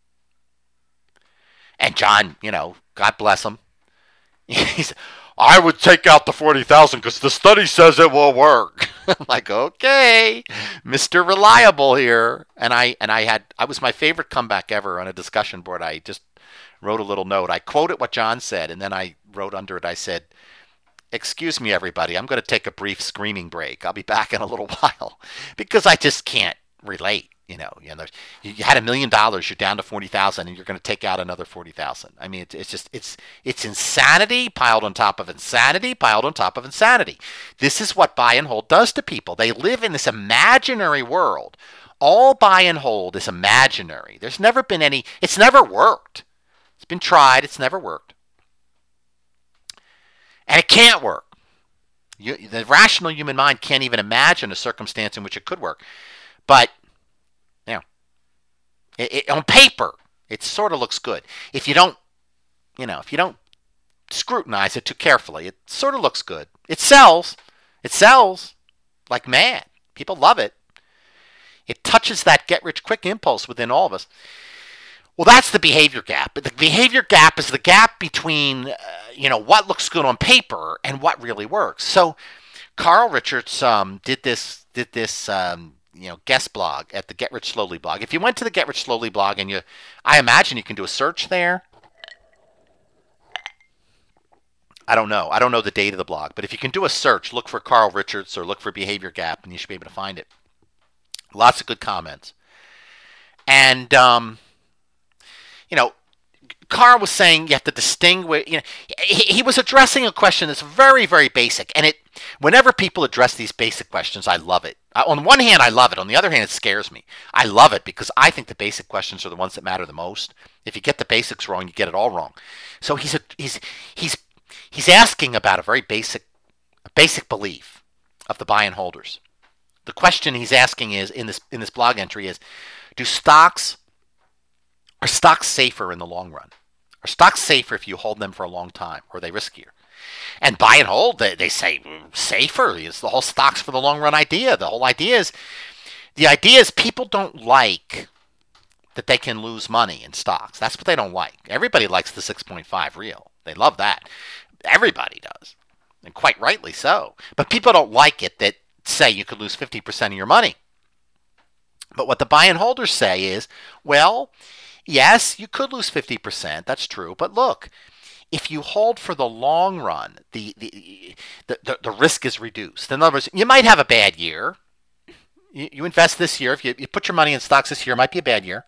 And John, you know, God bless him. He said, I would take out the forty thousand because the study says it will work. I'm like, okay, Mister Reliable here. And I and I had I was my favorite comeback ever on a discussion board. I just wrote a little note. I quoted what John said, and then I wrote under it, I said, excuse me, everybody, I'm going to take a brief screaming break. I'll be back in a little while, because I just can't relate. You know, you know, you had a million dollars, you're down to forty thousand, and you're going to take out another forty thousand. I mean, it's, it's just, it's, it's insanity piled on top of insanity piled on top of insanity. This is what buy and hold does to people. They live in this imaginary world. All buy and hold is imaginary. There's never been any, it's never worked. It's been tried, it's never worked. And it can't work. You, the rational human mind can't even imagine a circumstance in which it could work. But, you know, it, it, on paper, it sort of looks good. If you don't, you know, if you don't scrutinize it too carefully, it sort of looks good. It sells. It sells like mad. People love it. It touches that get-rich-quick impulse within all of us. Well, that's the behavior gap. The behavior gap is the gap between, uh, you know, what looks good on paper and what really works. So, Carl Richards um, did this did this um, you know guest blog at the Get Rich Slowly blog. If you went to the Get Rich Slowly blog and you, I imagine you can do a search there. I don't know. I don't know the date of the blog, but if you can do a search, look for Carl Richards or look for behavior gap, and you should be able to find it. Lots of good comments, and um, you know. Carl was saying you have to distinguish. You know, he, he was addressing a question that's very, very basic, and it. Whenever people address these basic questions, I love it. I, on one hand, I love it. On the other hand, it scares me. I love it because I think the basic questions are the ones that matter the most. If you get the basics wrong, you get it all wrong. So he's a, he's he's he's asking about a very basic, a basic belief of the buy and holders. The question he's asking is in this in this blog entry is, do stocks Are stocks safer in the long run? Are stocks safer if you hold them for a long time, or are they riskier? And buy and hold, they, they say safer is the whole stocks for the long run idea. The whole idea is, the idea is people don't like that they can lose money in stocks. That's what they don't like. Everybody likes the six point five real. They love that. Everybody does, and quite rightly so. But people don't like it that say you could lose fifty percent of your money. But what the buy and holders say is, well, yes, you could lose fifty percent. That's true. But look, if you hold for the long run, the the, the, the, the risk is reduced. In other words, you might have a bad year. You, you invest this year. If you, you put your money in stocks this year, it might be a bad year.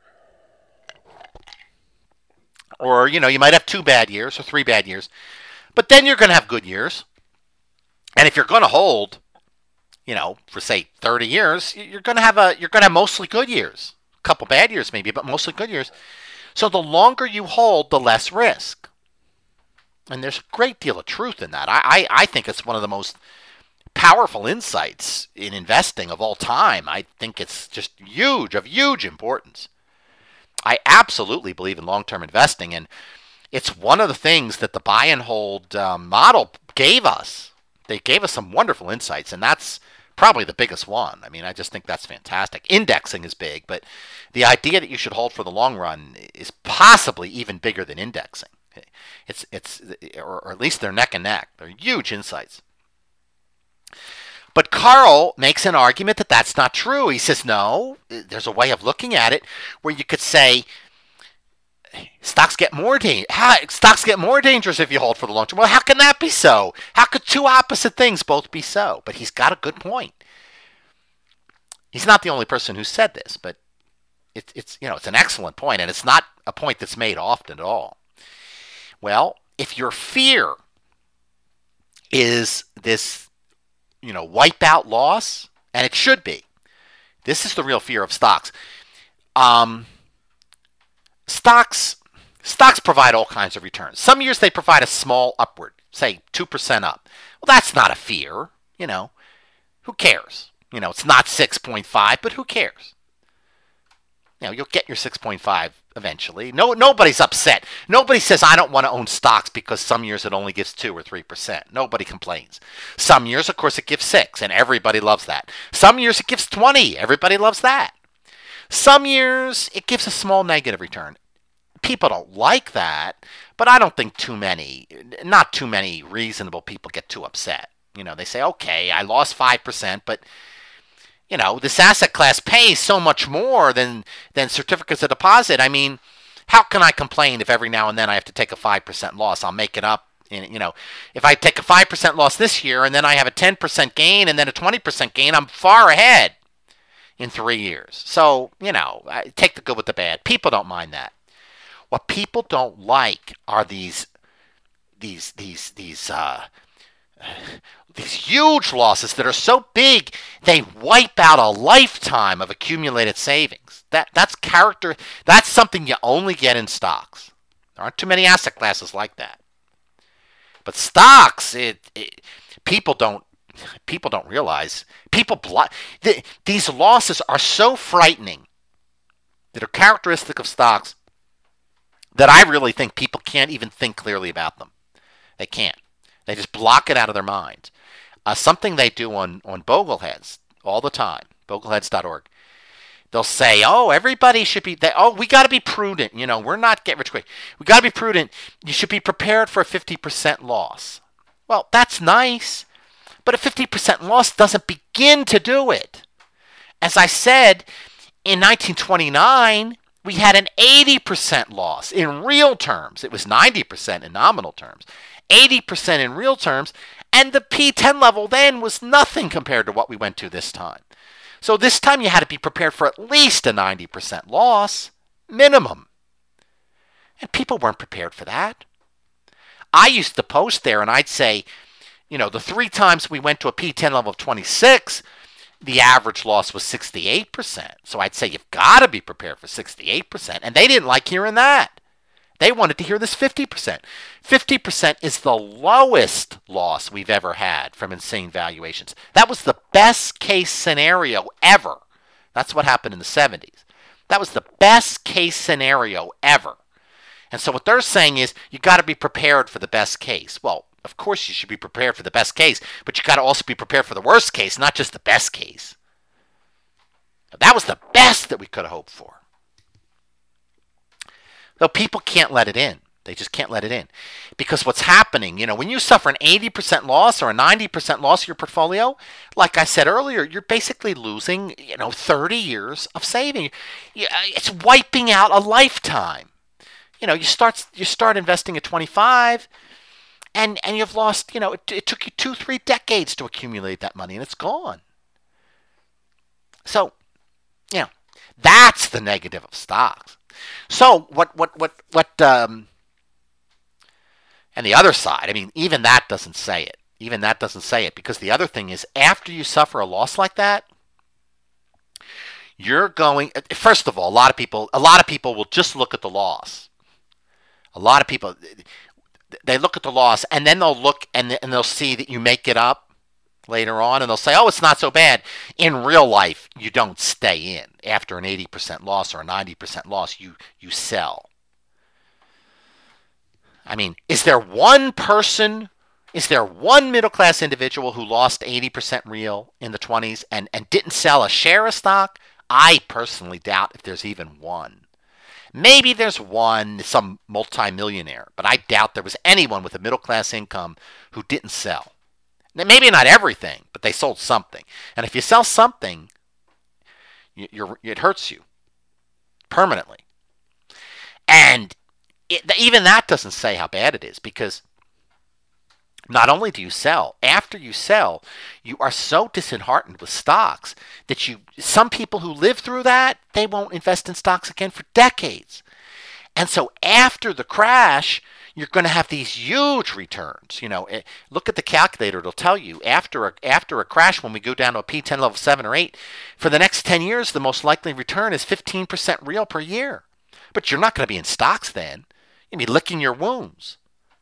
Or, you know, you might have two bad years or three bad years. But then you're going to have good years. And if you're going to hold, you know, for say thirty years, you're going to have a you're going to have mostly good years. A couple bad years maybe, but mostly good years. So the longer you hold, the less risk. And there's a great deal of truth in that. I, I, I think it's one of the most powerful insights in investing of all time. I think it's just huge, of huge importance. I absolutely believe in long-term investing, and it's one of the things that the buy and hold um, model gave us. They gave us some wonderful insights, and that's probably the biggest one. I mean, I just think that's fantastic. Indexing is big, but the idea that you should hold for the long run is possibly even bigger than indexing. It's it's or, or at least they're neck and neck. They're huge insights. But Carl makes an argument that that's not true. He says, no, there's a way of looking at it where you could say stocks get more da- how, stocks get more dangerous if you hold for the long term. Well, how can that be so? How could two opposite things both be so? But he's got a good point. He's not the only person who said this, but it, it's you know it's an excellent point, and it's not a point that's made often at all. Well, if your fear is this, you know, wipeout loss, and it should be, this is the real fear of stocks. Um, stocks, stocks provide all kinds of returns. Some years they provide a small upward, say two percent up. Well, that's not a fear, you know. Who cares? You know, it's not six point five, but who cares? You know, you'll get your six point five eventually. No, nobody's upset. Nobody says, I don't want to own stocks because some years it only gives two or three percent. Nobody complains. Some years, of course, it gives six, and everybody loves that. Some years it gives twenty. Everybody loves that. Some years it gives a small negative return. People don't like that, but I don't think too many, not too many reasonable people get too upset. You know, they say, okay, I lost five percent, but you know, this asset class pays so much more than, than certificates of deposit. I mean, how can I complain if every now and then I have to take a five percent loss? I'll make it up. In, you know, if I take a five percent loss this year and then I have a ten percent gain and then a twenty percent gain, I'm far ahead in three years. So, you know, I take the good with the bad. People don't mind that. What people don't like are these, these, these, these, uh, these huge losses that are so big they wipe out a lifetime of accumulated savings. That that's character. That's something you only get in stocks. There aren't too many asset classes like that. But stocks, it, it people don't people don't realize people blo- the, these losses are so frightening that are characteristic of stocks that I really think people can't even think clearly about them. They can't. They just block it out of their minds. Uh, something they do on, on Bogleheads all the time, bogleheads dot org. They'll say, "Oh, everybody should be. They, oh, we got to be prudent. You know, we're not get rich quick. We got to be prudent. You should be prepared for a fifty percent loss." Well, that's nice, but a fifty percent loss doesn't begin to do it. As I said, in nineteen twenty-nine, we had an eighty percent loss in real terms. It was ninety percent in nominal terms, eighty percent in real terms, and the P ten level then was nothing compared to what we went to this time. So this time you had to be prepared for at least a ninety percent loss, minimum. And people weren't prepared for that. I used to post there and I'd say, you know, the three times we went to a P ten level of twenty-six, the average loss was sixty-eight percent. So I'd say you've got to be prepared for sixty-eight percent. And they didn't like hearing that. They wanted to hear this fifty percent. fifty percent is the lowest loss we've ever had from insane valuations. That was the best case scenario ever. That's what happened in the seventies. That was the best case scenario ever. And so what they're saying is you got to be prepared for the best case. Well, of course you should be prepared for the best case, but you got to also be prepared for the worst case, not just the best case. That was the best that we could have hoped for. Though people can't let it in. They just can't let it in. Because what's happening, you know, when you suffer an eighty percent loss or a ninety percent loss of your portfolio, like I said earlier, you're basically losing, you know, thirty years of saving. It's wiping out a lifetime. You know, you start you start investing at twenty-five, and, and you've lost, you know, it, it took you two, three decades to accumulate that money, and it's gone. So, you know, that's the negative of stocks. So what what what what um and the other side, I mean, even that doesn't say it. Even that doesn't say it, because the other thing is, after you suffer a loss like that, you're going, first of all, a lot of people a lot of people will just look at the loss. A lot of people, they look at the loss and then they'll look and and they'll see that you make it up later on, and they'll say, oh, it's not so bad. In real life, you don't stay in. After an eighty percent loss or a ninety percent loss, you, you sell. I mean, is there one person, is there one middle-class individual who lost eighty percent real in the twenties and, and didn't sell a share of stock? I personally doubt if there's even one. Maybe there's one, some multimillionaire, but I doubt there was anyone with a middle-class income who didn't sell. Maybe not everything, but they sold something. And if you sell something, you're, it hurts you permanently. And it, even that doesn't say how bad it is, because not only do you sell, after you sell, you are so disheartened with stocks that you, some people who live through that, they won't invest in stocks again for decades. And so after the crash, you're going to have these huge returns. You know, look at the calculator. It'll tell you after a, after a crash, when we go down to a P ten level seven or eight, for the next ten years, the most likely return is fifteen percent real per year. But you're not going to be in stocks then. You'll be licking your wounds.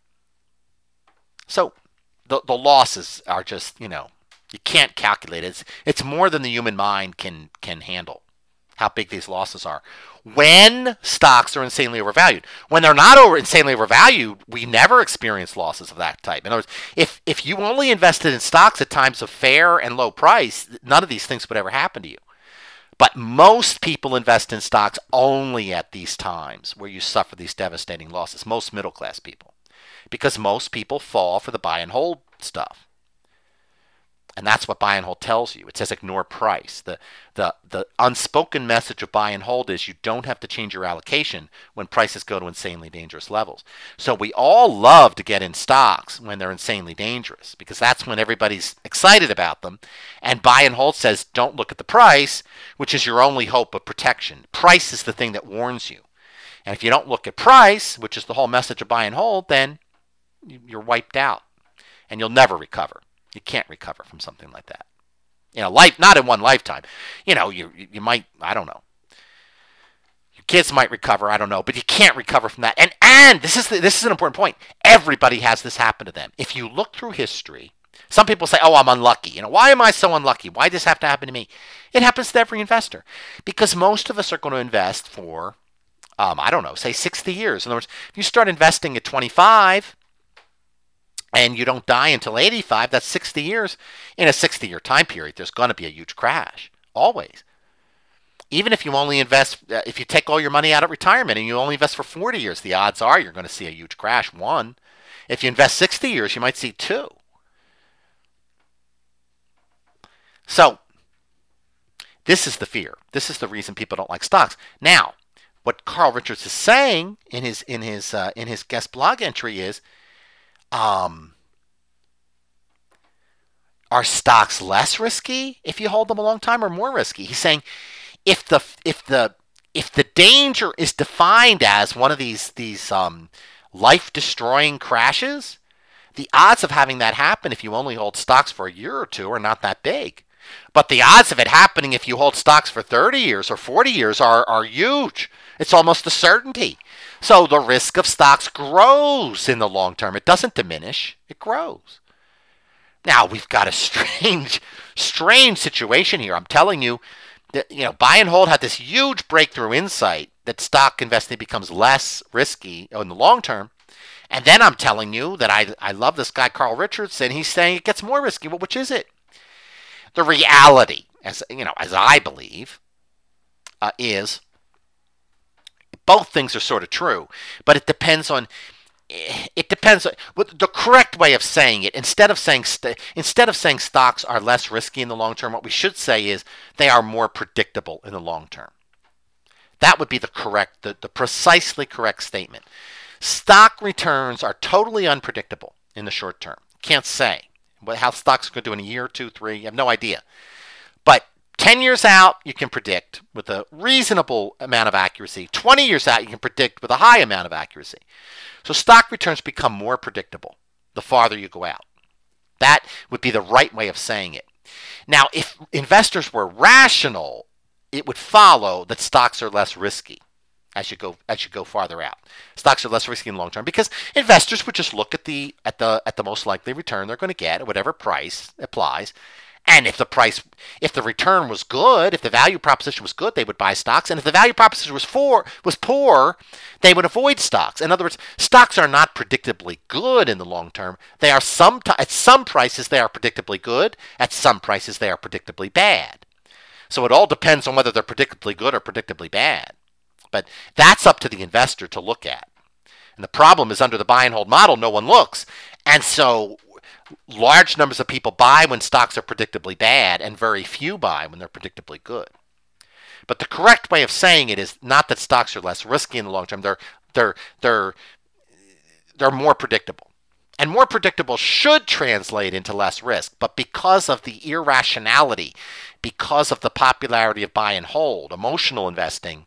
So the the losses are just, you know, you can't calculate it. It's, it's more than the human mind can can handle, how big these losses are. When stocks are insanely overvalued. When they're not over insanely overvalued, we never experience losses of that type. In other words, if, if you only invested in stocks at times of fair and low price, none of these things would ever happen to you. But most people invest in stocks only at these times where you suffer these devastating losses. Most middle class people. Because most people fall for the buy and hold stuff. And that's what buy and hold tells you. It says ignore price. The, the, the unspoken message of buy and hold is you don't have to change your allocation when prices go to insanely dangerous levels. So we all love to get in stocks when they're insanely dangerous, because that's when everybody's excited about them. And buy and hold says don't look at the price, which is your only hope of protection. Price is the thing that warns you. And if you don't look at price, which is the whole message of buy and hold, then you're wiped out and you'll never recover. You can't recover from something like that. You know, life, not in one lifetime. You know, you you might, I don't know. Your kids might recover, I don't know, but you can't recover from that. And and this is the, this is an important point. Everybody has this happen to them. If you look through history, some people say, "Oh, I'm unlucky." You know, why am I so unlucky? Why does this have to happen to me? It happens to every investor, because most of us are going to invest for, um, I don't know, say sixty years. In other words, if you start investing at twenty-five. And you don't die until eighty-five, that's sixty years. In a sixty-year time period, there's going to be a huge crash, always. Even if you only invest, uh, if you take all your money out at retirement and you only invest for forty years, the odds are you're going to see a huge crash. One. If you invest sixty years, you might see two. So this is the fear. This is the reason people don't like stocks. Now, what Carl Richards is saying in his in his uh, in his guest blog entry is, um, are stocks less risky if you hold them a long time, or more risky? He's saying if the if the if the danger is defined as one of these these um, life-destroying crashes, the odds of having that happen if you only hold stocks for a year or two are not that big. But the odds of it happening if you hold stocks for thirty years or forty years are, are huge. It's almost a certainty. So the risk of stocks grows in the long term. It doesn't diminish. It grows. Now, we've got a strange, strange situation here. I'm telling you, that, you know, buy and hold had this huge breakthrough insight that stock investing becomes less risky in the long term. And then I'm telling you that I, I love this guy, Carl Richards, and he's saying it gets more risky. Well, which is it? The reality, as you know, as I believe, uh, is both things are sort of true, but it depends on it depends on the correct way of saying it. Instead of saying st- instead of saying stocks are less risky in the long term, what we should say is they are more predictable in the long term. That would be the correct, the, the precisely correct statement. Stock returns are totally unpredictable in the short term. Can't say how stocks are going to do in a year, two, three. You have no idea. But ten years out, you can predict with a reasonable amount of accuracy. twenty years out, you can predict with a high amount of accuracy. So stock returns become more predictable the farther you go out. That would be the right way of saying it. Now, if investors were rational, it would follow that stocks are less risky as you go as you go farther out. Stocks are less risky in the long term because investors would just look at the at the at the most likely return they're going to get at whatever price applies. And if the price, if the return was good, if the value proposition was good, they would buy stocks. And if the value proposition was for was poor, they would avoid stocks. In other words, stocks are not predictably good in the long term. They are some at some prices they are predictably good. At some prices they are predictably bad. So it all depends on whether they're predictably good or predictably bad. But that's up to the investor to look at. And the problem is under the buy and hold model, no one looks. And so large numbers of people buy when stocks are predictably bad and very few buy when they're predictably good. But the correct way of saying it is not that stocks are less risky in the long term. They're they're they're they're more predictable. And more predictable should translate into less risk, but because of the irrationality, because of the popularity of buy and hold, emotional investing,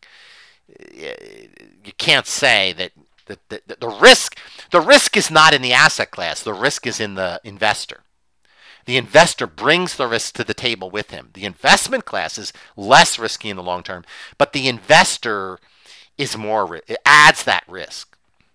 you can't say that The, the, the risk the risk is not in the asset class. The risk is in the investor. The investor brings the risk to the table with him. The investment class is less risky in the long term, but the investor is more, it adds that risk.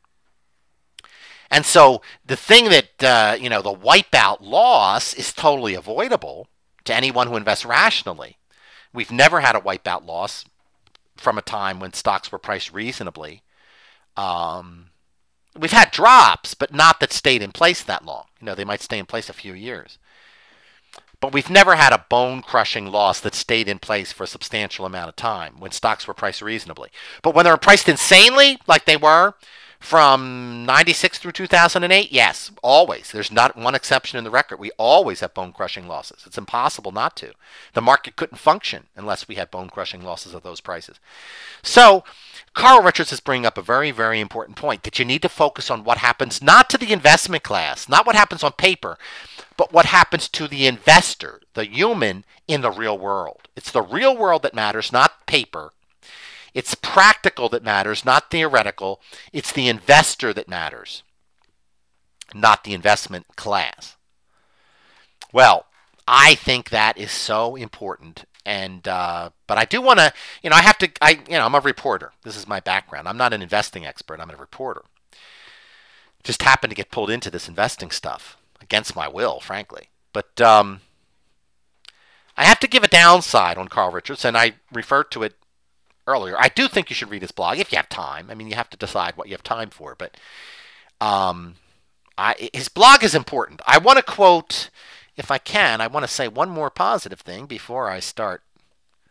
And so the thing that, uh, you know, the wipeout loss is totally avoidable to anyone who invests rationally. We've never had a wipeout loss from a time when stocks were priced reasonably. Um, we've had drops, but not that stayed in place that long. You know, they might stay in place a few years. But we've never had a bone-crushing loss that stayed in place for a substantial amount of time when stocks were priced reasonably. But when they were priced insanely, like they were from ninety-six through two thousand eight, yes, always. There's not one exception in the record. We always have bone-crushing losses. It's impossible not to. The market couldn't function unless we had bone-crushing losses at those prices. So Carl Richards is bringing up a very, very important point that you need to focus on what happens not to the investment class, not what happens on paper, but what happens to the investor, the human in the real world. It's the real world that matters, not paper. It's practical that matters, not theoretical. It's the investor that matters, not the investment class. Well, I think that is so important. And uh, but I do want to, you know, I have to, I you know, I'm a reporter. This is my background. I'm not an investing expert. I'm a reporter. Just happened to get pulled into this investing stuff against my will, frankly. But um, I have to give a downside on Carl Richards, and I referred to it earlier. I do think you should read his blog if you have time. I mean, you have to decide what you have time for. But um, I, his blog is important. I want to quote. If I can, I want to say one more positive thing before I start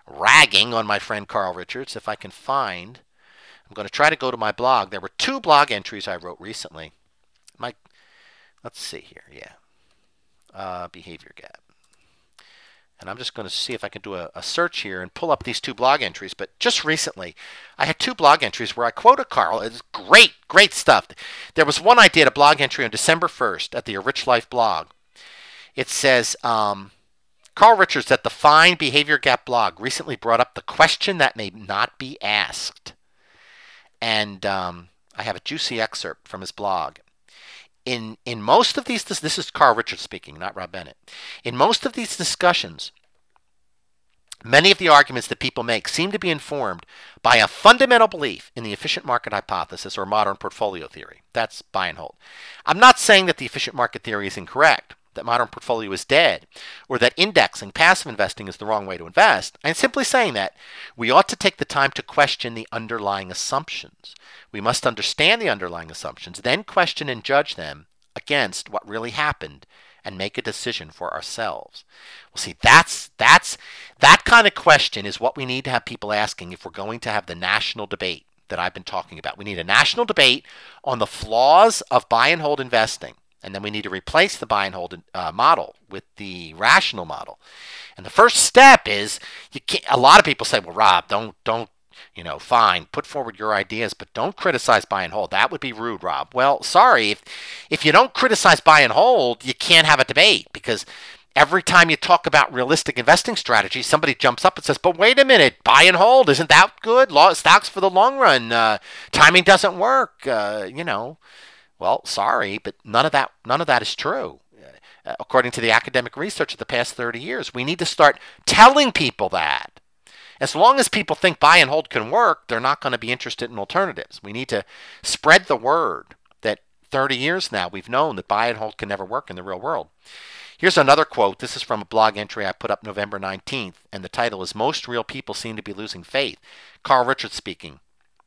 ragging on my friend Carl Richards. If I can find, I'm going to try to go to my blog. There were two blog entries I wrote recently. My, let's see here. Yeah. Uh, behavior gap. And I'm just going to see if I can do a, a search here and pull up these two blog entries. But just recently, I had two blog entries where I quoted Carl. It's great, great stuff. There was one I did, a blog entry on December first at the A Rich Life blog. It says, um, Carl Richards at the Fine Behavior Gap blog recently brought up the question that may not be asked. And um, I have a juicy excerpt from his blog. In in most of these, this, this is Carl Richards speaking, not Rob Bennett. In most of these discussions, many of the arguments that people make seem to be informed by a fundamental belief in the efficient market hypothesis or modern portfolio theory. That's buy and hold. I'm not saying that the efficient market theory is incorrect, that modern portfolio is dead, or that indexing, passive investing is the wrong way to invest. I'm simply saying that we ought to take the time to question the underlying assumptions. We must understand the underlying assumptions, then question and judge them against what really happened and make a decision for ourselves. Well, see, that's that's that kind of question is what we need to have people asking if we're going to have the national debate that I've been talking about. We need a national debate on the flaws of buy and hold investing. And then we need to replace the buy and hold uh, model with the rational model. And the first step is you can't. A lot of people say, "Well, Rob, don't don't you know, fine, put forward your ideas, but don't criticize buy and hold. That would be rude, Rob." Well, sorry, if if you don't criticize buy and hold, you can't have a debate, because every time you talk about realistic investing strategies, somebody jumps up and says, "But wait a minute, buy and hold, isn't that good? Law, stocks for the long run. Uh, timing doesn't work." Uh, you know. Well, sorry, but none of that none of that is true. Uh, according to the academic research of the past thirty years, we need to start telling people that. As long as people think buy and hold can work, they're not going to be interested in alternatives. We need to spread the word that thirty years now we've known that buy and hold can never work in the real world. Here's another quote. This is from a blog entry I put up November nineteenth, and the title is "Most Real People Seem to be Losing Faith." Carl Richards speaking.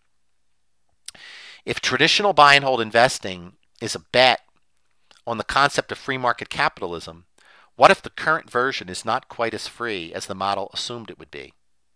If traditional buy and hold investing is a bet on the concept of free market capitalism, what if the current version is not quite as free as the model assumed it would be?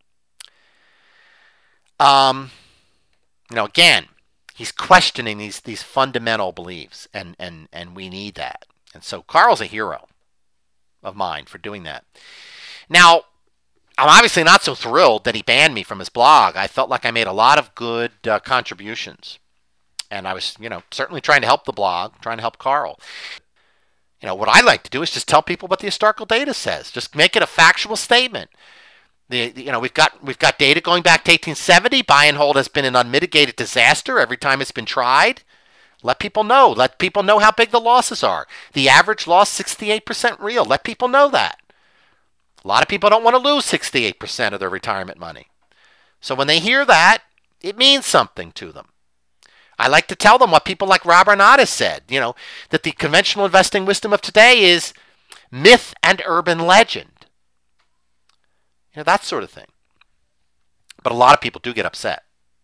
Um, you know, again, he's questioning these these fundamental beliefs, and, and, and we need that. And so Carl's a hero of mine for doing that. Now, I'm obviously not so thrilled that he banned me from his blog. I felt like I made a lot of good uh, contributions. And I was, you know, certainly trying to help the blog, trying to help Carl. You know, what I like to do is just tell people what the historical data says. Just make it a factual statement. The, the, you know, we've got we've got data going back to eighteen seventy. Buy and hold has been an unmitigated disaster every time it's been tried. Let people know. Let people know how big the losses are. The average loss, sixty-eight percent real. Let people know that. A lot of people don't want to lose sixty-eight percent of their retirement money. So when they hear that, it means something to them. I like to tell them what people like Rob Arnott said, you know, that the conventional investing wisdom of today is myth and urban legend. You know, that sort of thing. But a lot of people do get upset.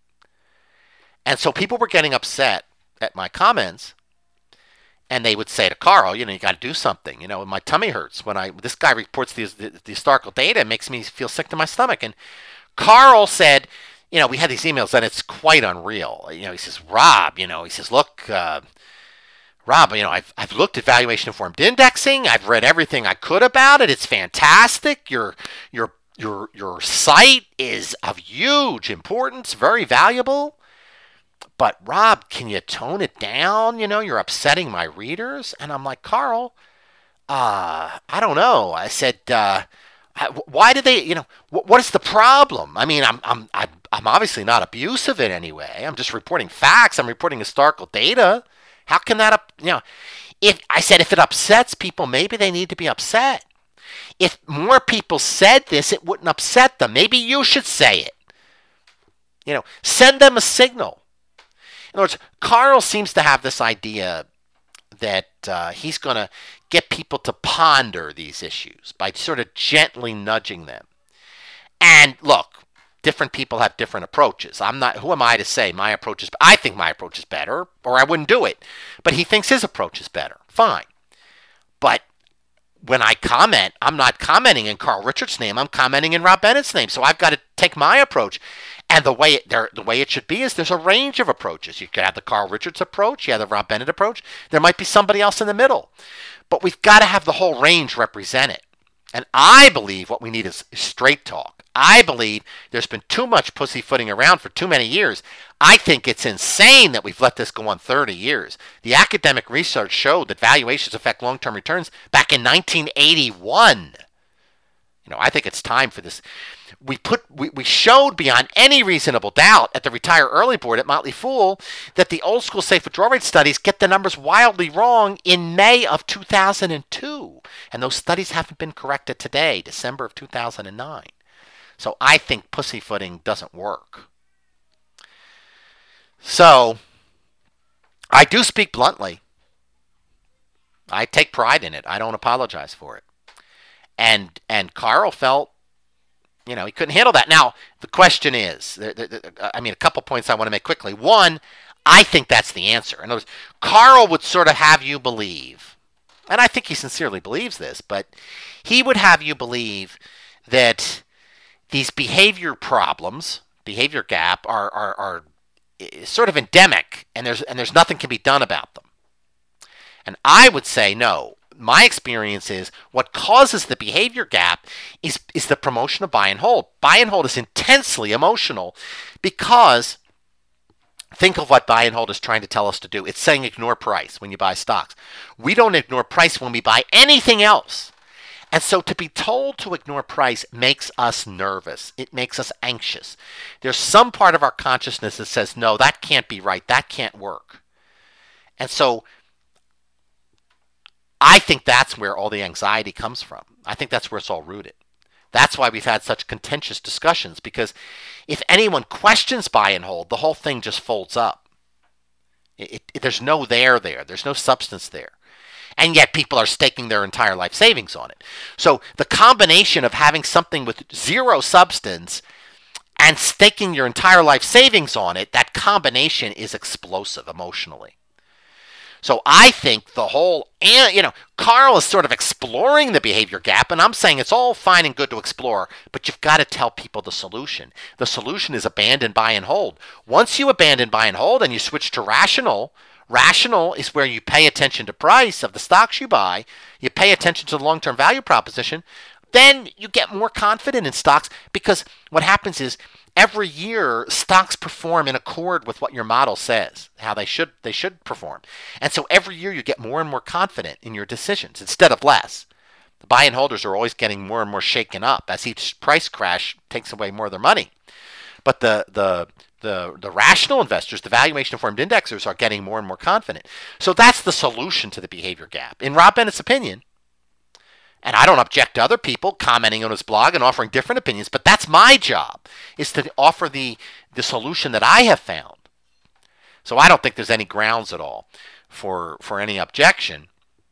And so people were getting upset at my comments, and they would say to Carl, you know, you got to do something. You know, my tummy hurts when I, this guy reports the, the, the historical data. It makes me feel sick to my stomach. And Carl said, you know, we had these emails, and it's quite unreal. You know, he says, Rob, you know, he says, look, uh, Rob, you know, I've I've looked at valuation-informed indexing. I've read everything I could about it. It's fantastic. Your your your your site is of huge importance, very valuable. But Rob, can you tone it down? You know, you're upsetting my readers. And I'm like, Carl, uh, I don't know. I said, uh, why did they, you know, what is the problem? I mean, I'm I'm I'm I'm obviously not abusive in any way. I'm just reporting facts. I'm reporting historical data. How can that, you know, if I said if it upsets people, maybe they need to be upset. If more people said this, it wouldn't upset them. Maybe you should say it. You know, send them a signal. In other words, Carl seems to have this idea that uh, he's going to get people to ponder these issues by sort of gently nudging them. And look, different people have different approaches. I'm not, who am I to say my approach is, I think my approach is better, or I wouldn't do it. But he thinks his approach is better. Fine. But when I comment, I'm not commenting in Carl Richards' name. I'm commenting in Rob Bennett's name. So I've got to take my approach. And the way it, there, the way it should be is there's a range of approaches. You could have the Carl Richards approach. You have the Rob Bennett approach. There might be somebody else in the middle. But we've got to have the whole range represented. And I believe what we need is straight talk. I believe there's been too much pussyfooting around for too many years. I think it's insane that we've let this go on thirty years. The academic research showed that valuations affect long-term returns back in nineteen eighty-one. You know, I think it's time for this. We put we, we showed beyond any reasonable doubt at the Retire Early board at Motley Fool that the old school safe withdrawal rate studies get the numbers wildly wrong in May of two thousand two. And those studies haven't been corrected today, December of two thousand nine. So I think pussyfooting doesn't work. So I do speak bluntly. I take pride in it. I don't apologize for it. And and Carl felt, you know, he couldn't handle that. Now, the question is, I mean, a couple points I want to make quickly. One, I think that's the answer. In other words, Carl would sort of have you believe, and I think he sincerely believes this, but he would have you believe that these behavior problems, behavior gap, are are, are sort of endemic, and there's and there's nothing can be done about them. And I would say no. My experience is what causes the behavior gap is is the promotion of buy and hold. Buy and hold is intensely emotional because think of what buy and hold is trying to tell us to do. It's saying ignore price when you buy stocks. We don't ignore price when we buy anything else. And so to be told to ignore price makes us nervous. It makes us anxious. There's some part of our consciousness that says, no, that can't be right. That can't work. And so I think that's where all the anxiety comes from. I think that's where it's all rooted. That's why we've had such contentious discussions, because if anyone questions buy and hold, the whole thing just folds up. It, it, there's no there there. There's no substance there. And yet people are staking their entire life savings on it. So the combination of having something with zero substance and staking your entire life savings on it, that combination is explosive emotionally. So I think the whole, and you know, Carl is sort of exploring the behavior gap, and I'm saying it's all fine and good to explore, but you've got to tell people the solution. The solution is abandon buy and hold. Once you abandon buy and hold and you switch to rational, rational is where you pay attention to price of the stocks you buy, you pay attention to the long-term value proposition, then you get more confident in stocks, because what happens is every year stocks perform in accord with what your model says, how they should they should perform. And so every year you get more and more confident in your decisions instead of less. The buy and holders are always getting more and more shaken up as each price crash takes away more of their money. But the the The, the rational investors, the valuation-informed indexers, are getting more and more confident. So that's the solution to the behavior gap. In Rob Bennett's opinion, and I don't object to other people commenting on his blog and offering different opinions, but that's my job, is to offer the, the solution that I have found. So I don't think there's any grounds at all for, for any objection.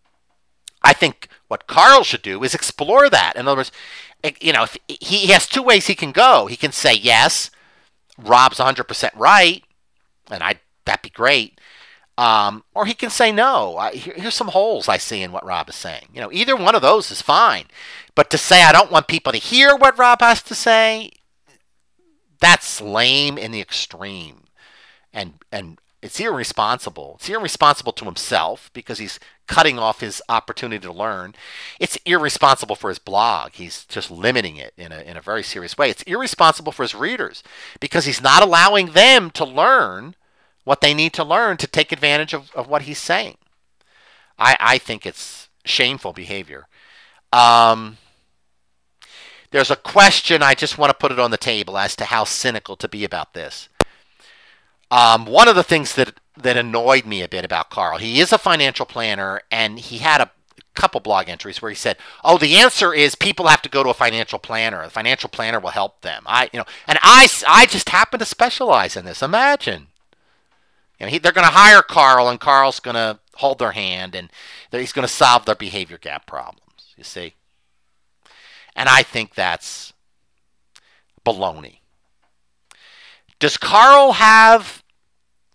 I think what Carl should do is explore that. In other words, you know, if he, he has two ways he can go. He can say, yes, Rob's one hundred percent right, and I that'd be great. Um, or he can say, no, I, here, here's some holes I see in what Rob is saying. You know, either one of those is fine. But to say I don't want people to hear what Rob has to say, that's lame in the extreme. And and it's irresponsible. It's irresponsible to himself because he's cutting off his opportunity to learn. It's irresponsible for his blog. He's just limiting it in a in a very serious way. It's irresponsible for his readers because he's not allowing them to learn what they need to learn to take advantage of, of what he's saying. I, I think it's shameful behavior. Um, there's a question, I just want to put it on the table as to how cynical to be about this. Um, one of the things that, that annoyed me a bit about Carl, he is a financial planner, and he had a couple blog entries where he said, oh, the answer is people have to go to a financial planner. A financial planner will help them. I, you know, and I, I just happen to specialize in this. Imagine. You know, he, they're going to hire Carl, and Carl's going to hold their hand, and he's going to solve their behavior gap problems, you see. And I think that's baloney. Does Carl have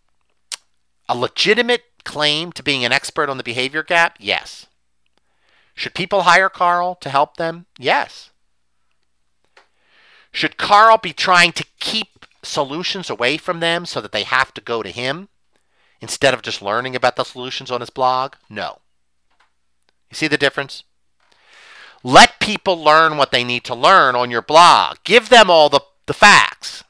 a legitimate claim to being an expert on the behavior gap? Yes. Should people hire Carl to help them? Yes. Should Carl be trying to keep solutions away from them so that they have to go to him instead of just learning about the solutions on his blog? No. You see the difference? Let people learn what they need to learn on your blog. Give them all the, the facts.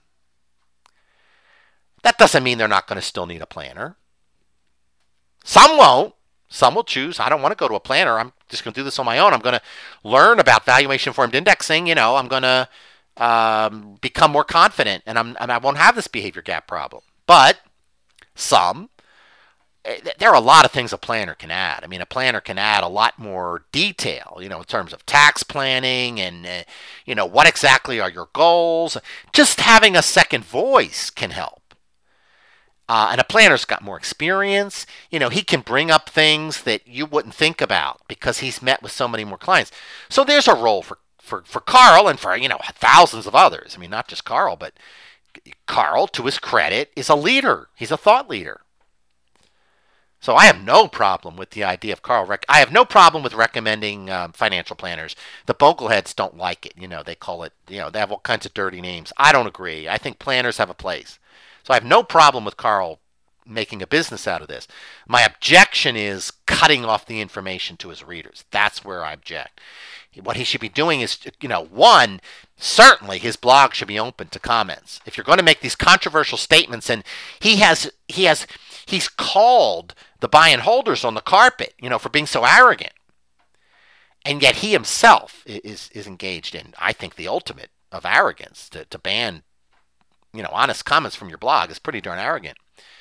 That doesn't mean they're not going to still need a planner. Some won't. Some will choose, I don't want to go to a planner. I'm just going to do this on my own. I'm going to learn about valuation-informed indexing. You know, I'm going to um, become more confident, and, I'm, and I won't have this behavior gap problem. But some, there are a lot of things a planner can add. I mean, a planner can add a lot more detail, you know, in terms of tax planning and, uh, you know, what exactly are your goals. Just having a second voice can help. Uh, and a planner's got more experience. You know, he can bring up things that you wouldn't think about because he's met with so many more clients. So there's a role for, for, for Carl and for, you know, thousands of others. I mean, not just Carl, but Carl, to his credit, is a leader. He's a thought leader. So I have no problem with the idea of Carl. Rec- I have no problem with recommending um, financial planners. The Bogleheads don't like it. You know, they call it, you know, they have all kinds of dirty names. I don't agree. I think planners have a place. So I have no problem with Carl making a business out of this. My objection is cutting off the information to his readers. That's where I object. What he should be doing is, you know, one, certainly his blog should be open to comments. If you're going to make these controversial statements, and he has, he has, he's called the buy and holders on the carpet, you know, for being so arrogant. And yet he himself is, is engaged in, I think, the ultimate of arrogance to, to ban you know, honest comments from your blog is pretty darn arrogant.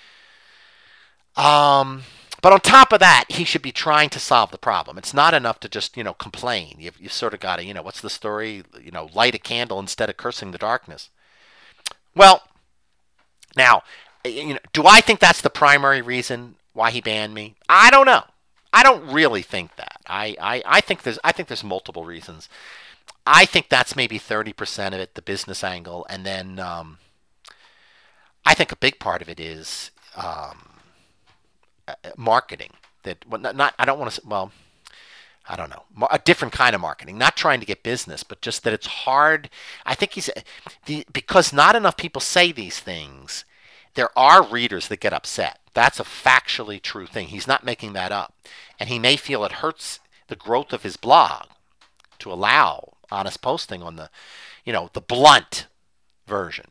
Um, but on top of that, he should be trying to solve the problem. It's not enough to just, you know, complain. You've, you've sort of got to, you know, what's the story? You know, light a candle instead of cursing the darkness. Well, now, you know, do I think that's the primary reason why he banned me? I don't know. I don't really think that. I, I, I think there's I think there's multiple reasons. I think that's maybe thirty percent of it, the business angle, and then um, I think a big part of it is um, marketing. That well, not, not I don't want to. Well, I don't know. A different kind of marketing. Not trying to get business, but just that it's hard. I think he's the because not enough people say these things. There are readers that get upset. That's a factually true thing. He's not making that up, and he may feel it hurts the growth of his blog to allow honest posting on the, you know, the blunt version.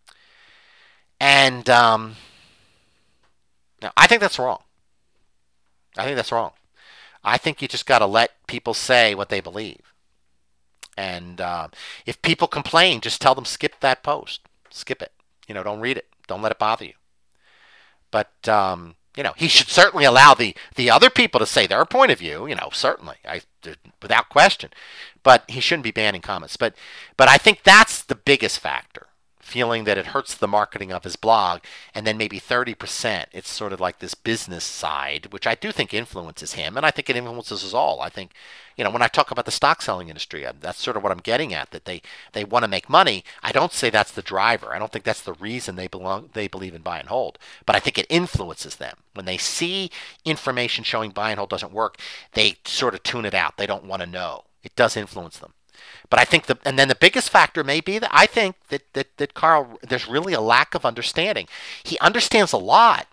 And um, now I think that's wrong. I think that's wrong. I think you just got to let people say what they believe. And uh, if people complain, just tell them skip that post. Skip it. You know, don't read it. Don't let it bother you. But, um, you know, he should certainly allow the, the other people to say their point of view, you know, certainly, I, without question. But he shouldn't be banning comments. But, but I think that's the biggest factor. Feeling that it hurts the marketing of his blog, and then maybe thirty percent, it's sort of like this business side, which I do think influences him, and I think it influences us all. I think, you know, when I talk about the stock selling industry, that's sort of what I'm getting at, that they, they want to make money. I don't say that's the driver. I don't think that's the reason they belong. They believe in buy and hold, but I think it influences them. When they see information showing buy and hold doesn't work, they sort of tune it out. They don't want to know. It does influence them. But I think the and then the biggest factor may be that I think that, that, that Carl, there's really a lack of understanding. He understands a lot.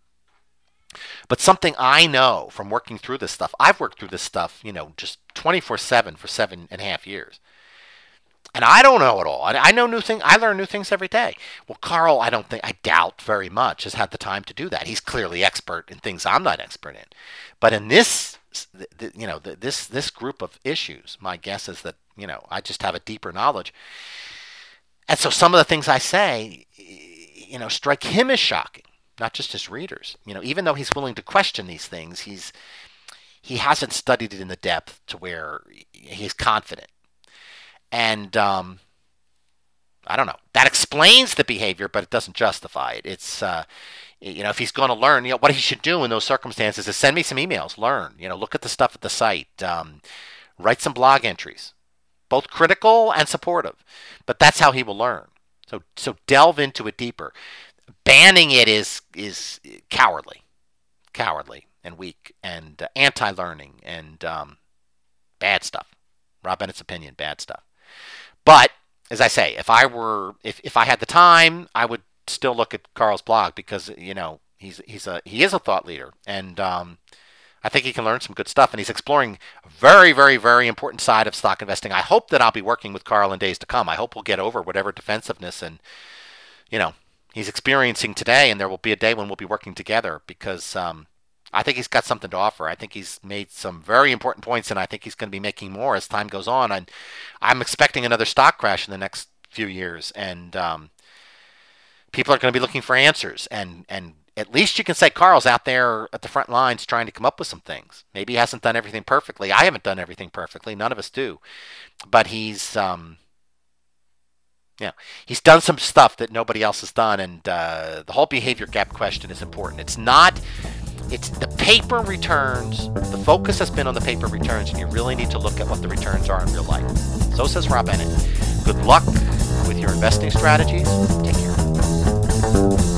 But something I know from working through this stuff, I've worked through this stuff, you know, just twenty-four seven for seven and a half years. And I don't know it all. I, I know new things. I learn new things every day. Well, Carl, I don't think, I doubt very much, has had the time to do that. He's clearly expert in things I'm not expert in. But in this, you know, this this group of issues, my guess is that, you know, I just have a deeper knowledge. And so some of the things I say, you know, strike him as shocking, not just his readers. You know, even though he's willing to question these things, he's he hasn't studied it in the depth to where he's confident. And um, I don't know. That explains the behavior, but it doesn't justify it. It's, uh, you know, if he's going to learn, you know, what he should do in those circumstances is send me some emails, learn, you know, look at the stuff at the site, um, write some blog entries. Both critical and supportive, but that's how he will learn. So, so delve into it deeper. Banning it is is cowardly, cowardly and weak, and uh, anti-learning, and um, Bad stuff. Rob Bennett's opinion, bad stuff. But as I say, if I were, if, if I had the time, I would still look at Carl's blog because you know he's he's a he is a thought leader, and um, I think he can learn some good stuff. And he's exploring a very very very important side of stock investing. I hope that I'll be working with Carl in days to come. I hope we'll get over whatever defensiveness and you know he's experiencing today, and there will be a day when we'll be working together because um, I think he's got something to offer. I think he's made some very important points, and I think he's going to be making more as time goes on. And I'm expecting another stock crash in the next few years, and um, people are going to be looking for answers. And, and at least you can say Carl's out there at the front lines trying to come up with some things. Maybe he hasn't done everything perfectly. I haven't done everything perfectly. None of us do. But he's... Um, Yeah, he's done some stuff that nobody else has done, and uh, the whole behavior gap question is important. It's not, it's the paper returns, the focus has been on the paper returns, and you really need to look at what the returns are in real life. So says Rob Bennett. Good luck with your investing strategies. Take care.